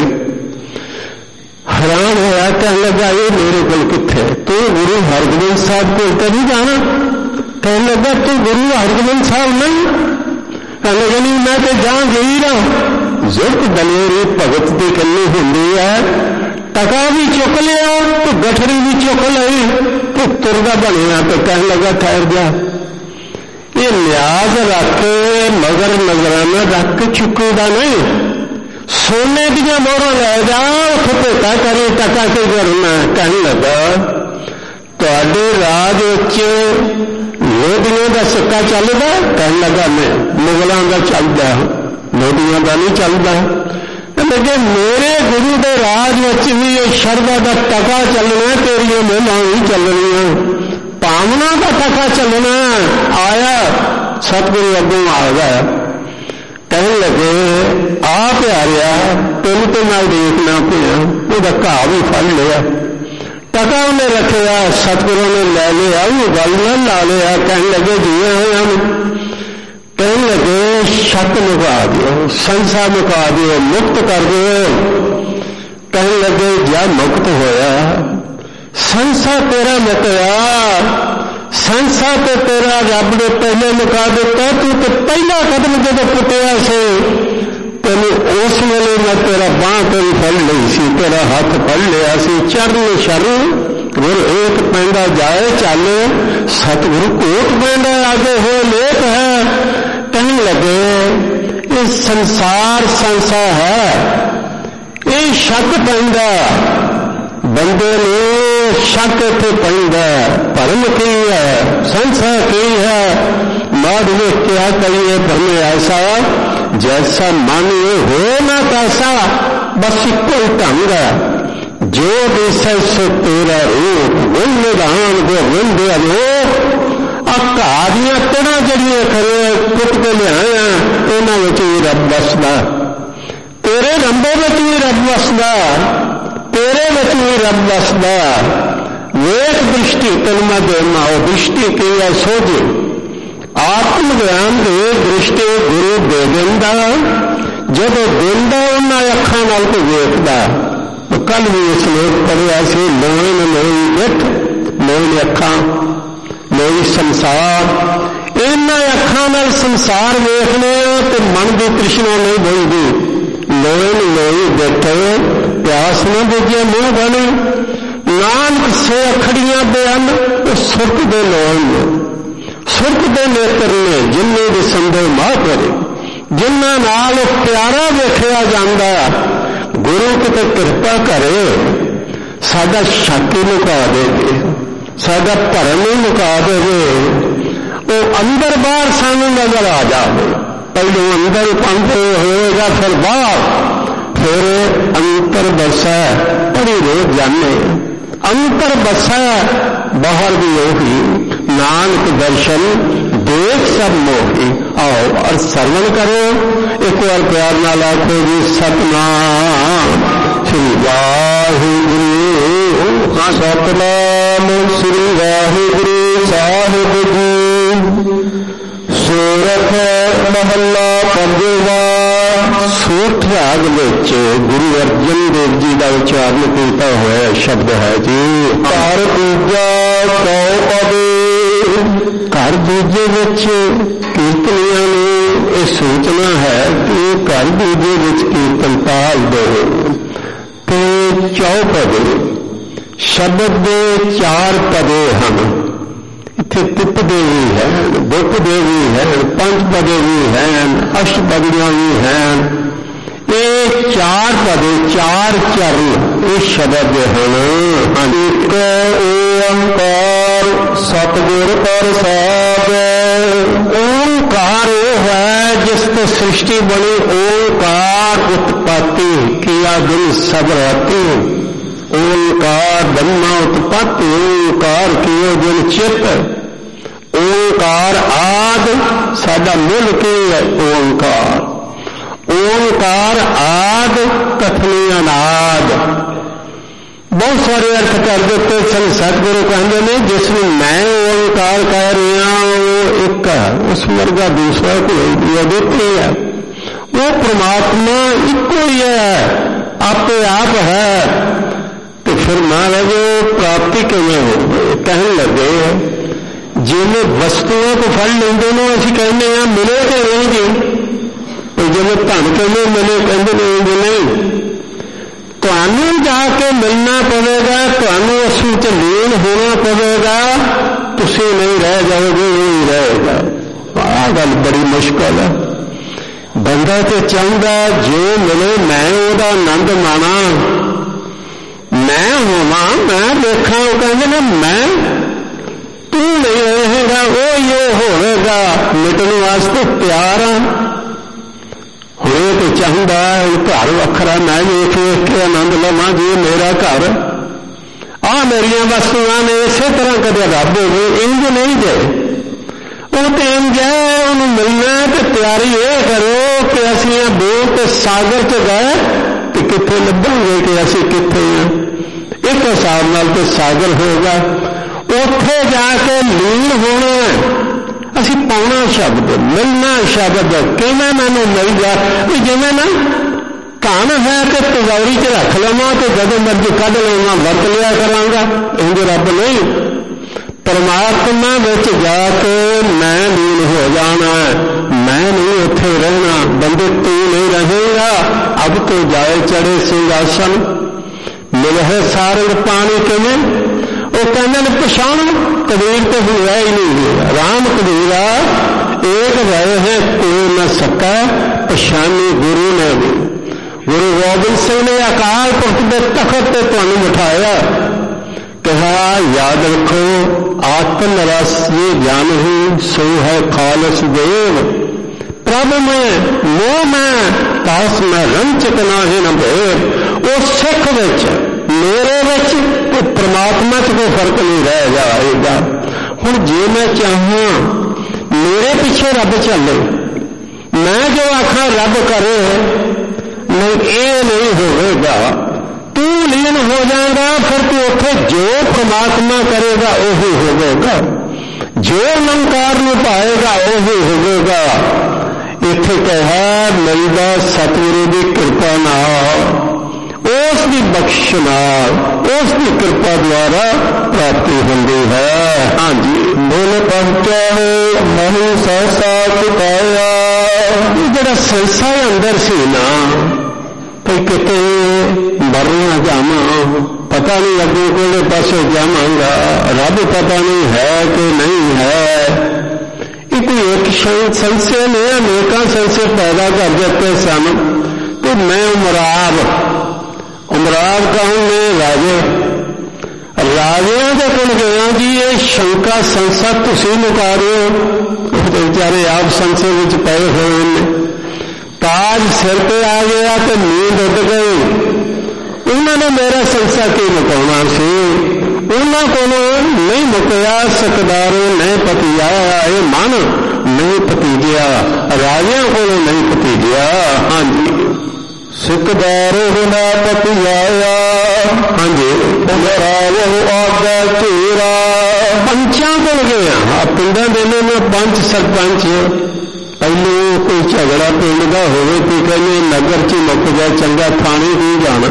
हैरान होया, कहने लगा ये मेरे को किथे? तू गुरु हरगोबिंद साहब को तो नहीं जाना? कहने लगा तू गुरु हरगोबिंद साहब नहीं? कहने लगा नहीं, मैं तो जहांगीर हाँ। जुर्त दलेरी भगत की कन्नी होंदी है, टका भी चुक लिया तो गठड़ी भी चुक ली, तो तुरदा बनिया। तो कहने लगा ठहर जा, ये न्याज रख के मगर नजराना रख के चुकेगा नहीं, सोने दियां मोहरां लै जा, उत्थे भेटा करे, टका के करना। कहने लगा तुहाडे राज विच लोधियां दा सिक्का चलदा? कहने लगा मैं मुगलों का चलदा, लोधियां का नहीं चलदा। लगे मेरे गुरु के राज विच भी ये शरदा का टका चलना, तेरियां मोहरां नहीं चलनियां, भावना का टका चलना। आया सतगुरु अगों आ गया, कहने लगे आ प्यारिया तेन तो नाल देखना पिया, वो घाह भी फड़ लिया, टका उन्हें रखिया, सतगुरु ने लै लिया, वो गल न ला लिया। कहने लगे जिया हम, कहने लगे शक मुका दियो, संसा मुका दियो, मुक्त कर दियो। कहने लगे जा मुक्त होया, संसा तेरा मुकया, संसा तो तेरा रब ने पहले मुका दिता। तू तो पहला कदम जब पुटिया से तेन उस वेले मैं तेरा बांह तेरी फड़ ली सी, तेरा हाथ फड़ लिया सी। चरण शरण गुरु एक पैंदा जाए चाले, सतगुरु कोट पैंदा आगे हो लेट है। कहने लगे ये संसार संसा है, ये शक पैंदा बंदे ने, शक इत्थे पैंदा, भरम की है, संसा की है। माड़ में क्या करिए भरम ऐसा, जैसा मानिए हो ना तैसा, बस इको ही ढंग है। जो दिशा सो तेरा रूप, विंद दान को विंद अलोक। आ घाह दियां तड़ां जड़ियां खरे पुट के लिआया, इन्हां विच भी रब वसदा, तेरे रंबे विच भी रब वसदा, तेरे विच भी रब वसदा। वेख दृष्टि तेन मैं देना, वो दृष्टि की है सोझे आत्म ज्ञान की दृष्टि गुरु दे देंदा। जब देंदा उन्हां अखां नाल कोई वेखदा। कल भी इस लोक पढ़िया से, लोहे ने लोही विठ, लोहे अखां, लोही संसार। इन्हां अखां नाल संसार वेखने तो मन की तृष्णा नहीं बोलती। लोहे ने लोही विठ, प्यास न बुझे मुंह बने, नानक से अखड़ियां बेअन, वो सुरख दे लोन ने, सुरख दे नेत्र ने जिन्ने भी संभव माह करे, जिन्ना नाल प्यारा वेखिया जांदा। गुरु किते कृपा करे, साडा शक ही मुका देवे, साडा भरम ही मुका देवे, वो अंदर बाहर सानू नजर आ जाए। पहले अंदर पंथ होएगा, फिर बाहर, फिर अंतर बसा बड़ी रोज जाने, अंतर बसा बाहर भी होगी। नानक दर्शन देख सब मोही। आओ और श्रवण करो, एक बार प्यार नाल आखो जी सतनाम श्री वाहिगुरु। सतनाम श्री वाहिगुरु साहिब जी। सोरठ महला पंजवा। सोरठ राग विच गुरु अर्जन देव जी का उच्चारण किया हुआ शब्द है जी। घर दूजा सौ पदे। घर दूजे विच कीर्तनियां ने यह सोचना है कि घर दूजे विच कीर्तन ताल दो ते चौपदे शब्द दे चार पदे हैं। इत्थे तिप देवी है, दुख देवी है, पंच पदे भी हैं, अष्टपदियां भी हैं। ये चार पदे चार चरण इस शब्द हैं। एक ओंकार सतगुर प्रसाद। ओंकार है जिस तो सृष्टि बनी। ओंकार उत्पत्ति किया दिन सब राती। ओंकार ब्रह्मा उत्पत्ति। ओंकार कियो दिन चित। ओंकार आद साडा मूल की है ओंकार। ओंकार आद कथनी अनाद। बहुत सारे अर्थ कर देते सन। सतगुरु कहते हैं जिसमें मैं ओंकार कह रहा वो एक है, उस वर्गा दूसरा कोई अद्वितीय है। वो परमात्मा इको ही है, आपे आप है। तो फिर महाराज प्राप्ति किमें हो कहने लगे जिन्हें वस्तुओं को फल लेंदे ने असीं कहने हैं मिले तो नहीं जी। जिन्हें धन कहने मिले कहते नहीं। तुहानू जाके मिलना पवेगा, तुहानू उस विच लीन होना पवेगा। तुसीं नहीं रह जाओगे, नहीं रहेगा। आह गल बड़ी मुश्किल है। बंदा तो चाहता जो मिले मैं उहदा आनंद माणा, मैं होवा, मैं देखा। वो कहते ने मैं तू नहीं रहेगा, वो ये होगा। मिटन वास्ते तैयार हाँ। हुणे तो चाहता घर वखरा मैं वेख वेख के आनंद लवां जी मेरा घर आ मेरिया वस्तुआं ने। इसे तरह कदे रब होवे इंज नहीं जे। वो तो इंज है उन्होंने मिलना तो तैयारी ये करो कि असीं बोल तो सागर च गए तो कित्थे लभांगे कि असीं कित्थे हैं। एक हिसाब नाल तो सागर होगा। उत्थे जाके लीन होना, असी पाना शब्द, मिलना शब्द। किवें मैनूं मिल जा भी जिवें ना धन है तो तिजोरी च रख लवां तो जदों मर्जी कढ लवां वरत लिया करांगा। इंज रब नहीं। परमात्मा विच जाके मैं लीन हो जाना, मैं नहीं उत्थे रहना। बंदे तू नहीं रहेगा, अब तो जाए चढ़े सिंहासन। मिल है सारंग पानी किवें वो कहने ने पछाणो। कबीर तो हुआ ही नहीं। राम कबीरा एक रहे हैं कोई न सका, पछानी गुरु ने भी। गुरु गोबिंद सिंह ने अकाल पुरख के तखत से तुहानू बिठाया, कहा याद रखो आत्म रस ये ज्ञान ही सो है खालस देव। प्रभ में मोह में तास में रंचक नाही न भेद। वो सिख विच मेरे विच तो परमात्मा च कोई फर्क नहीं रह जाएगा। हुण जे मैं चाहां मेरे पीछे रब चले, मैं जो आखा रब करे नहीं, ये नहीं होगा। तू लीन हो जाएगा, फिर तू उठे जो परमात्मा करेगा वही होगा। जो अलंकार में पाएगा वही होगा। इत्थे कहा मिलदा सतगुरु की कृपा नाल, उस दी बख्श नाल, उस दी कृपा द्वारा प्राप्ति होंदी है। हाँ जी। बोल पहुंचा नहीं सहसा चुकाया। जरा संसा अंदर सी ना कोई किते मरना जाना पता नहीं अगों कोले पासे जावांगा, रब पता नहीं है कि नहीं है। ये कोई एक संशय ने अनेकों संशय पैदा कर देते सन। तो मैं उमराव उमराव कहूँ मैं राजे राजिया के कोल गया जी, ये शंका संशय तुसी मुका रहे हो। बेचारे आप संशय विच पए हुए ने, ताज सिर पे आ गया तो नींद उड़ गई। उन्होंने मेरा संशय की मुकाना सी, उन्होंने को नहीं मुकया सकदारो नहीं पतिया, ये मन नहीं पतीजिया, राजिया को नहीं पतीजिया। हाँ जी, सिकदारो बिना पतियाया, हाँ जी, आगा चूरा। पंचा को गया पिंडा देने में पंच सरपंच पहले कोई झगड़ा पिंड का होवे तो कहने नगर च मुक जाए, चंगा थाने ही जाना।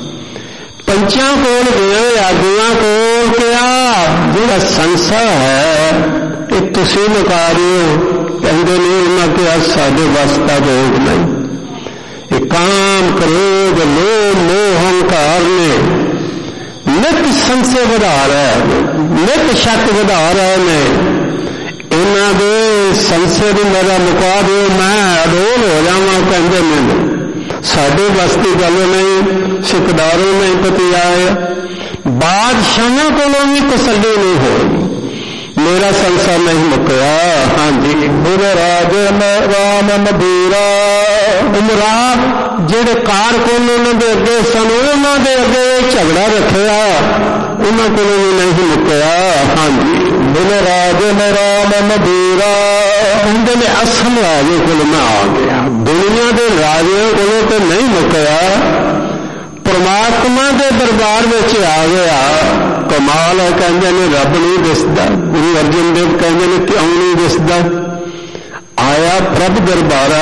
पंचा कोल गए आगुआ कोल क्या जो संसा है ये तुसी मुका रहे हो। कहते नहीं उन्होंने क्या साढ़े वास्ता रोग नहीं। ये काम क्रोध लोभ मोह अहंकार ने नित संशय बढ़ा रहा है, नित शक बढ़ा रहे ने। इन्हों के संशय भी मेरा मुका दो, मैं अडोल हो जावा। कहते मैंने साढ़े बस्ती गल नहीं, सिकदारों नहीं पति आए, बादशाहों को भी तसल्ली नहीं होगी, मेरा संसार नहीं मुकया। हाँ जी, मेरे राजे में राम मधुरा उमराव जेड़े कारकुन उन्होंने अगे सन, उन्होंने अगे झगड़ा रखा, उन्होंने भी नहीं मुकया। हाँ जी, मेरे राजे में राम मधुरा उन्होंने असम राजे को मैं आ गया। दुनिया के राजे को तो नहीं मुकया, परमात्मा के दरबार में आ गया। कमाल है, कहते ने रब नहीं दिसदा। गुरु अर्जन देव कहते ने क्यों नहीं दिसदा? आया प्रभ दरबारा,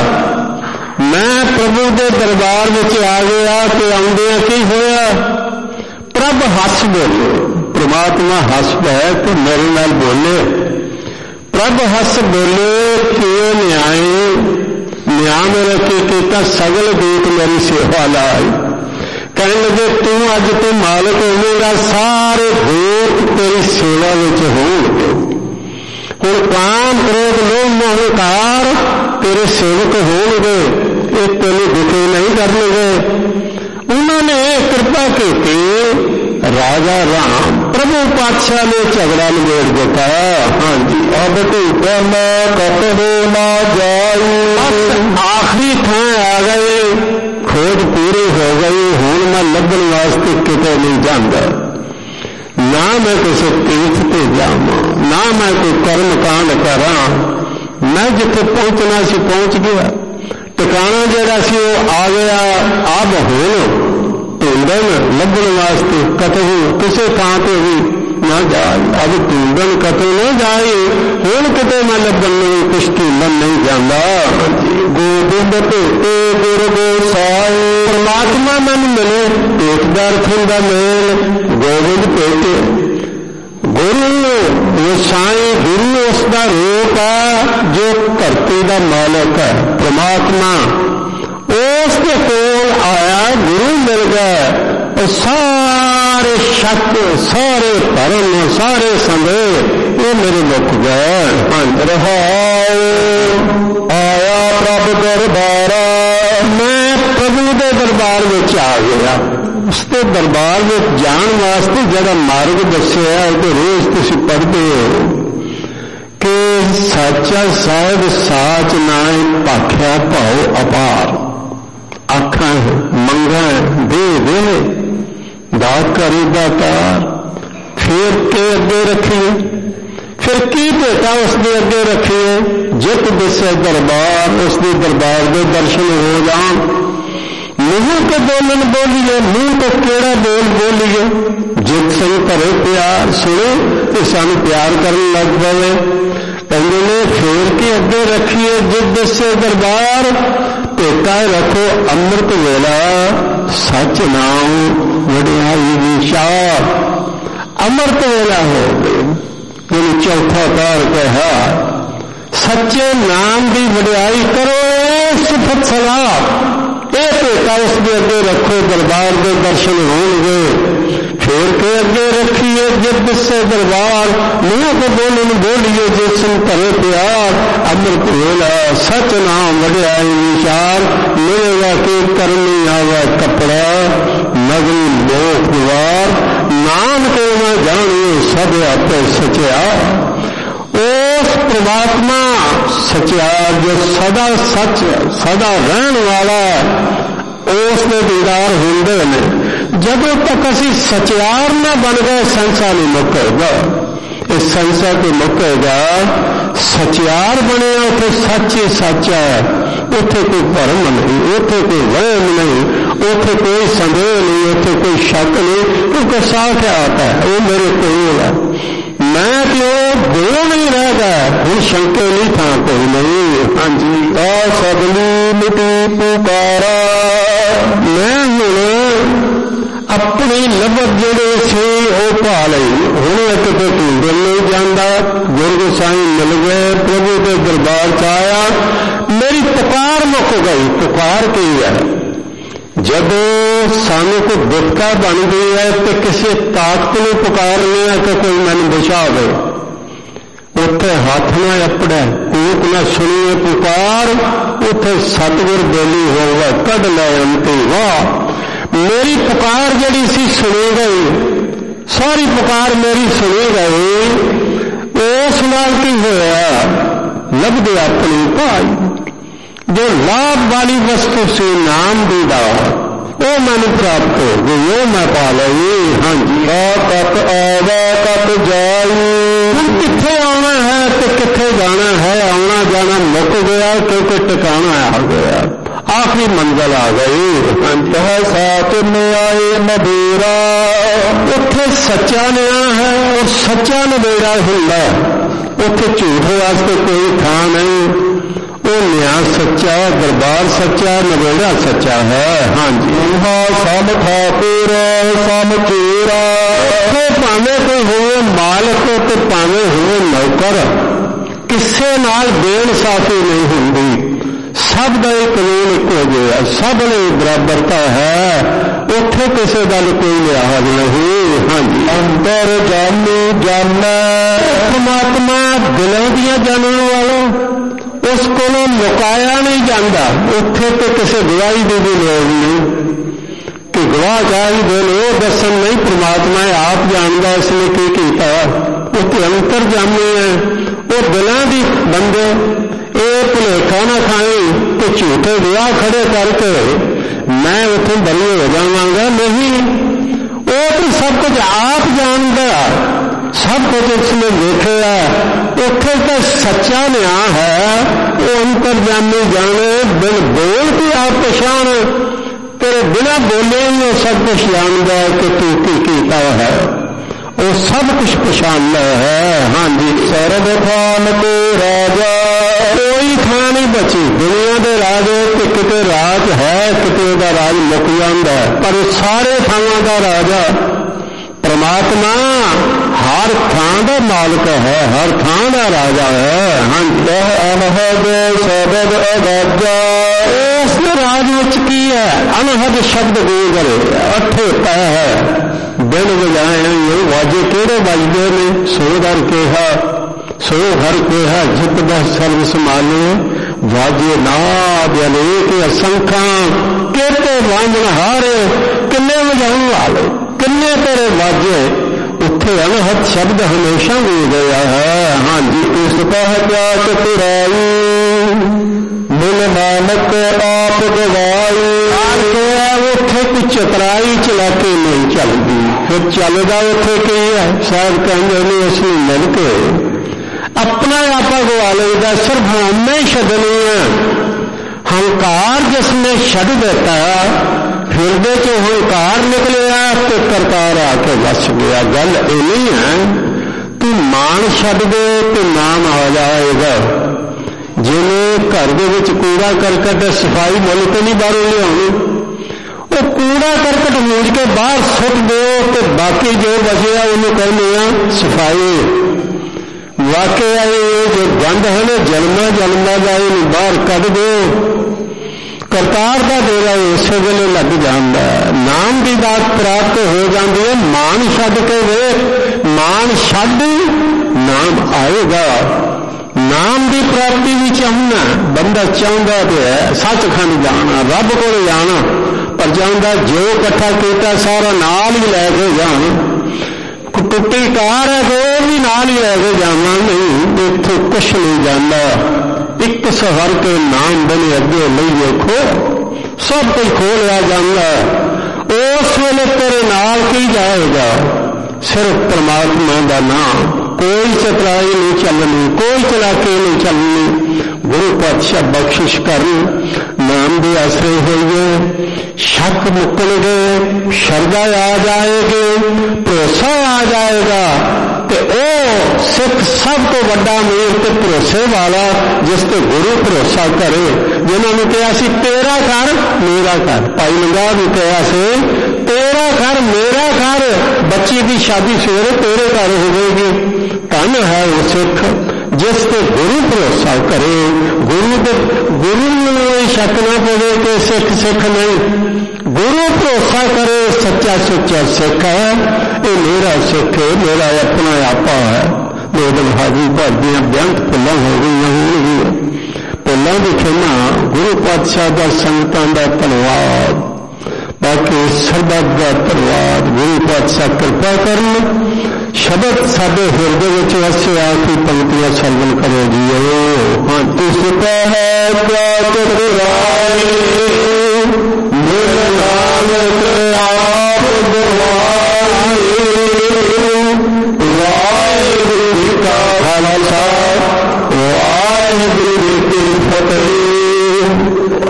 मैं प्रभु के दरबार में आ गया तो आउंदिया की होया? प्रभ हस बोले, परमात्मा हस है तो मेरे नाल बोले। प्रभ हस बोले कि न्याय न्याय मेरा के किया, सगल दूत मेरी सेवा लाई। कहने लगे तू अज तो मालिक होगा, सारे भूत तेरी सेवा में होंगे। हुण काम क्रोध लोभ मोह अहंकार तेरे सेवक होंगे, ये तेन दुखी नहीं करनगे। उन्होंने कृपा की, राजा राम प्रभु पातशाह ने झगड़ा निबेड़ देता। हाँ जी, अब कोई मैं कतरे ना जाई, आखिरी थां आ गए, खोज पूरी हो गई। हुण मैं लभण वास्ते किते नहीं जाता, ना मैं किसी तीर्थ पे जावा, ना मैं कोई कर्म कांड करा। मैं जिथे पहुंचना सी पहुंच गया, टिकाणा जिहड़ा सी वो आ गया। अब हुण ढूंढन लभण वास्ते कतहू किसी थां पर भी ना जाए। अब ढूंढन कतों ना जाए, हुण किते मैं लभण नहीं, कुछ ढूंढन नहीं जाता। गोबिंद भेटे गुर गोसाए, परमात्मा मैनू मिले, पेटदार खुंदा मेल। गोबिंद भेटे गुरु गोसाई, गुरु उसका रूप है जो धरती का मालिक है, परमात्मा। उसके कोल आया, गुरु मिल गया, और सारे शक सारे भरम सारे संदेह ये मेरे मुक गए। अंत रहा आया प्रभु दरबारा, मैं प्रभु के दरबार में आ गया। उसके दरबार में जान वास्ते जरा मार्ग दसिया तो रोज तुम पढ़ते हो कि सच्चा साहिब साच नाए भाख्या भाव अपार। आखा है मंगा है दे दे दात करे दातार। फिर के अगे रखिए, फिर की भेटा उसके अगे रखिए। जित दिसे दरबार, उसके दरबार के दर्शन हो जान। मुंह के बोलन बोलिए, मुंह तो केड़ा बोल बोलिए। जित सही भरे प्यार सुने तो सानू प्यार करने लग पवे। कहते ने फिर के अगे रखिए जित दिसे दरबार, भेटा रखो अमृत वेला सच नाम वडियाई निशा। अमृत वेला हो गए, चौथा तार कहा सच्चे नाम की वडियाई करो। सिफत सलाह ये भेटा उसके अगे रखो, दरबार के दर्शन होंगे। फिर के अगे रखिए जब से दरबार, मुँह को बोलन बोलिए जिसम करे प्यार। अमृत वेला सच नाम वड्याई विचार, मिलेगा के करनी आवा कपड़ा नगरी लोक द्वार। नाम को मैं जानिए सब आपे सचिया, उस परमात्मा सचिया जो सदा सच सदा रहन वाला उसने दीदार होंदे ने। जदों तक असी सचियार न बन गए संसार नहीं मुक्केगा, इस संसार को मुक्केगा। सचियार बने उथे सच ही सच है, उथे कोई भरम नहीं, उथे कोई वहम नहीं, उथे कोई संदेह नहीं, उथे कोई शक नहीं, क्योंकि साफ आता है वो मेरे कोल है। मैं क्यों दो नहीं रह गया, हूँ शंके नहीं था कोई नहीं। हाँ जी, आ सबली मिटी पुकारा, मैं हूँ अपनी लबत जेड़े से वो पा ली। हूँ एक तो ढूंढन नहीं जाता, गुरु गोसाई मिल गए, प्रभु के दरबार च आया, मेरी पुकार मुक गई। पुकार की है जदों सानू को विपता बन गई है तो किसी ताकत को पुकारने है कि कोई मैंने बचा दे, उत्थे हाथ ना अपड़े, कूक न सुनिए पुकार, उत्थे सतगुर बोली होगा कढ़ लै अंती वाह। मेरी पुकार जड़ी सी सुनी गई, सारी पुकार मेरी सुनी गई। उस नाल की होया लभदे अपनी भाई, जो लाभ वाली वस्तु से नाम दी दात वो मैंने प्राप्त हो गई, वो मैं पा ली। हाँ जी, कब आवा कब जाई, किथे आना है तो किथे जाना है, आना जाना मुक गया क्योंकि टिकाना आ गया, आखिरी मंजिल आ गई। हाँ साथ में आए नबेरा, उथे सच्चा नया है और सच्चा नबेरा हुंदा, उथे झूठ वास्ते कोई थां नहीं। वो न्याय सच्चा, दरबार सच्चा, नवेड़ा सच्चा है। हाँ जी, सम ठाकुर सम चेरा, भावे कोई हो मालिक तो भावे हो नौकर, किसे नाल बेइंसाफी नहीं होंदी, सब का एक कानून एक हो गया, सब ने बराबरता है, उथे किसी गल कोई लिहाज नहीं। हाँ जी, अंतर जानी जाना, परमात्मा दिलों दिया जानने वालों, उसको मुकाया नहीं जाता। उथे तो किसी गवाही की भी लोड़ नहीं कि गवाह चाहिए, वो दसन नहीं, परमात्मा आप जानता इसने की किया, उसके अंतर जाने हैं, वो दिलों की बंदे ये भुलेखा ना खाई तो झूठे गवाह खड़े करके मैं उसे बरी हो जावांगा, नहीं, वो तो सब कुछ आप जानता, सब कुछ उसने देखा, उथे तो सच्चा न्याय है, वो अंतर जाने जाने बिन बोल के आप पछाण, तेरे बिना बोले वो सब कुछ जानता है कि तू की कीता है, वो सब कुछ पछाणता है। हाँ जी, सरब थान के राजा, कोई थां नहीं बची दुनिया के राजे कि किते राज है, किते का राज मुक जाता है, पर सारे थावां का राजा परमात्मा हर थां का मालिक है, हर थां का राजा है। हाँ जी, अनहद शब्द अगाजा, उस राज विच की है, अनहद शब्द गूंज अठे पै है, बिन बजाए वाजे केड़े बजदे ने, सो घर केहा सो घर केहा जित दा सर्व संभाले, वाजे नाद अनेक असंख्या, केते वांजन हारे, किन्ने वजाउण वाले, किन्ने तेरे वाजे, उत्थे अनहद शब्द हमेशा गूंज गया है। हाँ जी, इस कह क्या चतुराई, मिल नानक आप गवाई, उथे कोई चतुराई चलाके नहीं चलती, फिर चलदा उथे की है, शायद कहते नहीं असली मिल के अपना आपा गवा लेगा, सिर्फ हमें छड्डनी है। हंकार जिसने छड्ड देता, फिरदे चो हंकार निकलिया तो करतार आके बस गया। गल इनी है, तू मान छड्ड दे तो नाम आ जाएगा। जिन्हें घर के कूड़ा करकट सफाई मुल के नहीं बाहरों लियानी, वो कूड़ा करकट मूझ के बाहर सुट दो तो बाकी जो बचे उन्होंने कहने सफाई। वाकई जो गंद है ना जन्मा जन्मा जाए बाहर कट दो, करतार का डेरा उस वेले लग जाता है। नाम की बात प्राप्त हो जाती है। मान छड्ड के वे मान छड्ड नाम आएगा। नाम की प्राप्ति भी चाहना बंदा चाहता तो है सचखंड जाना रब को जाना पर चाहता जो इकट्ठा किया सारा नाल ही लैके जाना। टुट्टी कार है तो वह भी नाल ही लैके जाना नहीं इत्थों कुछ नहीं जाता। एक सफर के नाम बने अगे नहीं देखो सब कुछ खोलिया जाता। उस वेले तेरे नाल की जाएगा सिर्फ परमात्मा का नाम। कोई चतुराई नहीं चलनी कोई चलाकी नहीं चलनी। गुरु पातशाह बख्शिश कर नाम के आसरे होइए शक मुकन गए श्रद्धा आ जाएगी भरोसा आ जाएगा। तो ओ सिख सब तो बड़ा मीर तो भरोसे वाला जिस ते गुरु भरोसा करे। जिन्होंने कहा सी तेरा घर मेरा घर भाई लंगा भी कहा से तेरा घर मेरा घर बच्ची की शादी सवेरे तेरे घर होगी। धन है वो सिख जिस ते गुरु भरोसा करे। गुरु दे गुरु शक न पवे कि सिख सिख नहीं। गुरु भरोसा करे सच्चा सच्चा सिख है। ये मेरा सिख है मेरा अपना आपा है। दो दिन हाजी भाजियां बेअंत पुलां हो गई होंगी पुलां की खेना गुरु पातशाह का संगतां का धन्यवाद। बाकी सरबत का धन्यवाद। गुरु पातशाह कृपा करन शब्द साडे हिरदे विच वसे आखी पंक्तियां सर्वण करो जी। हाँ तुस है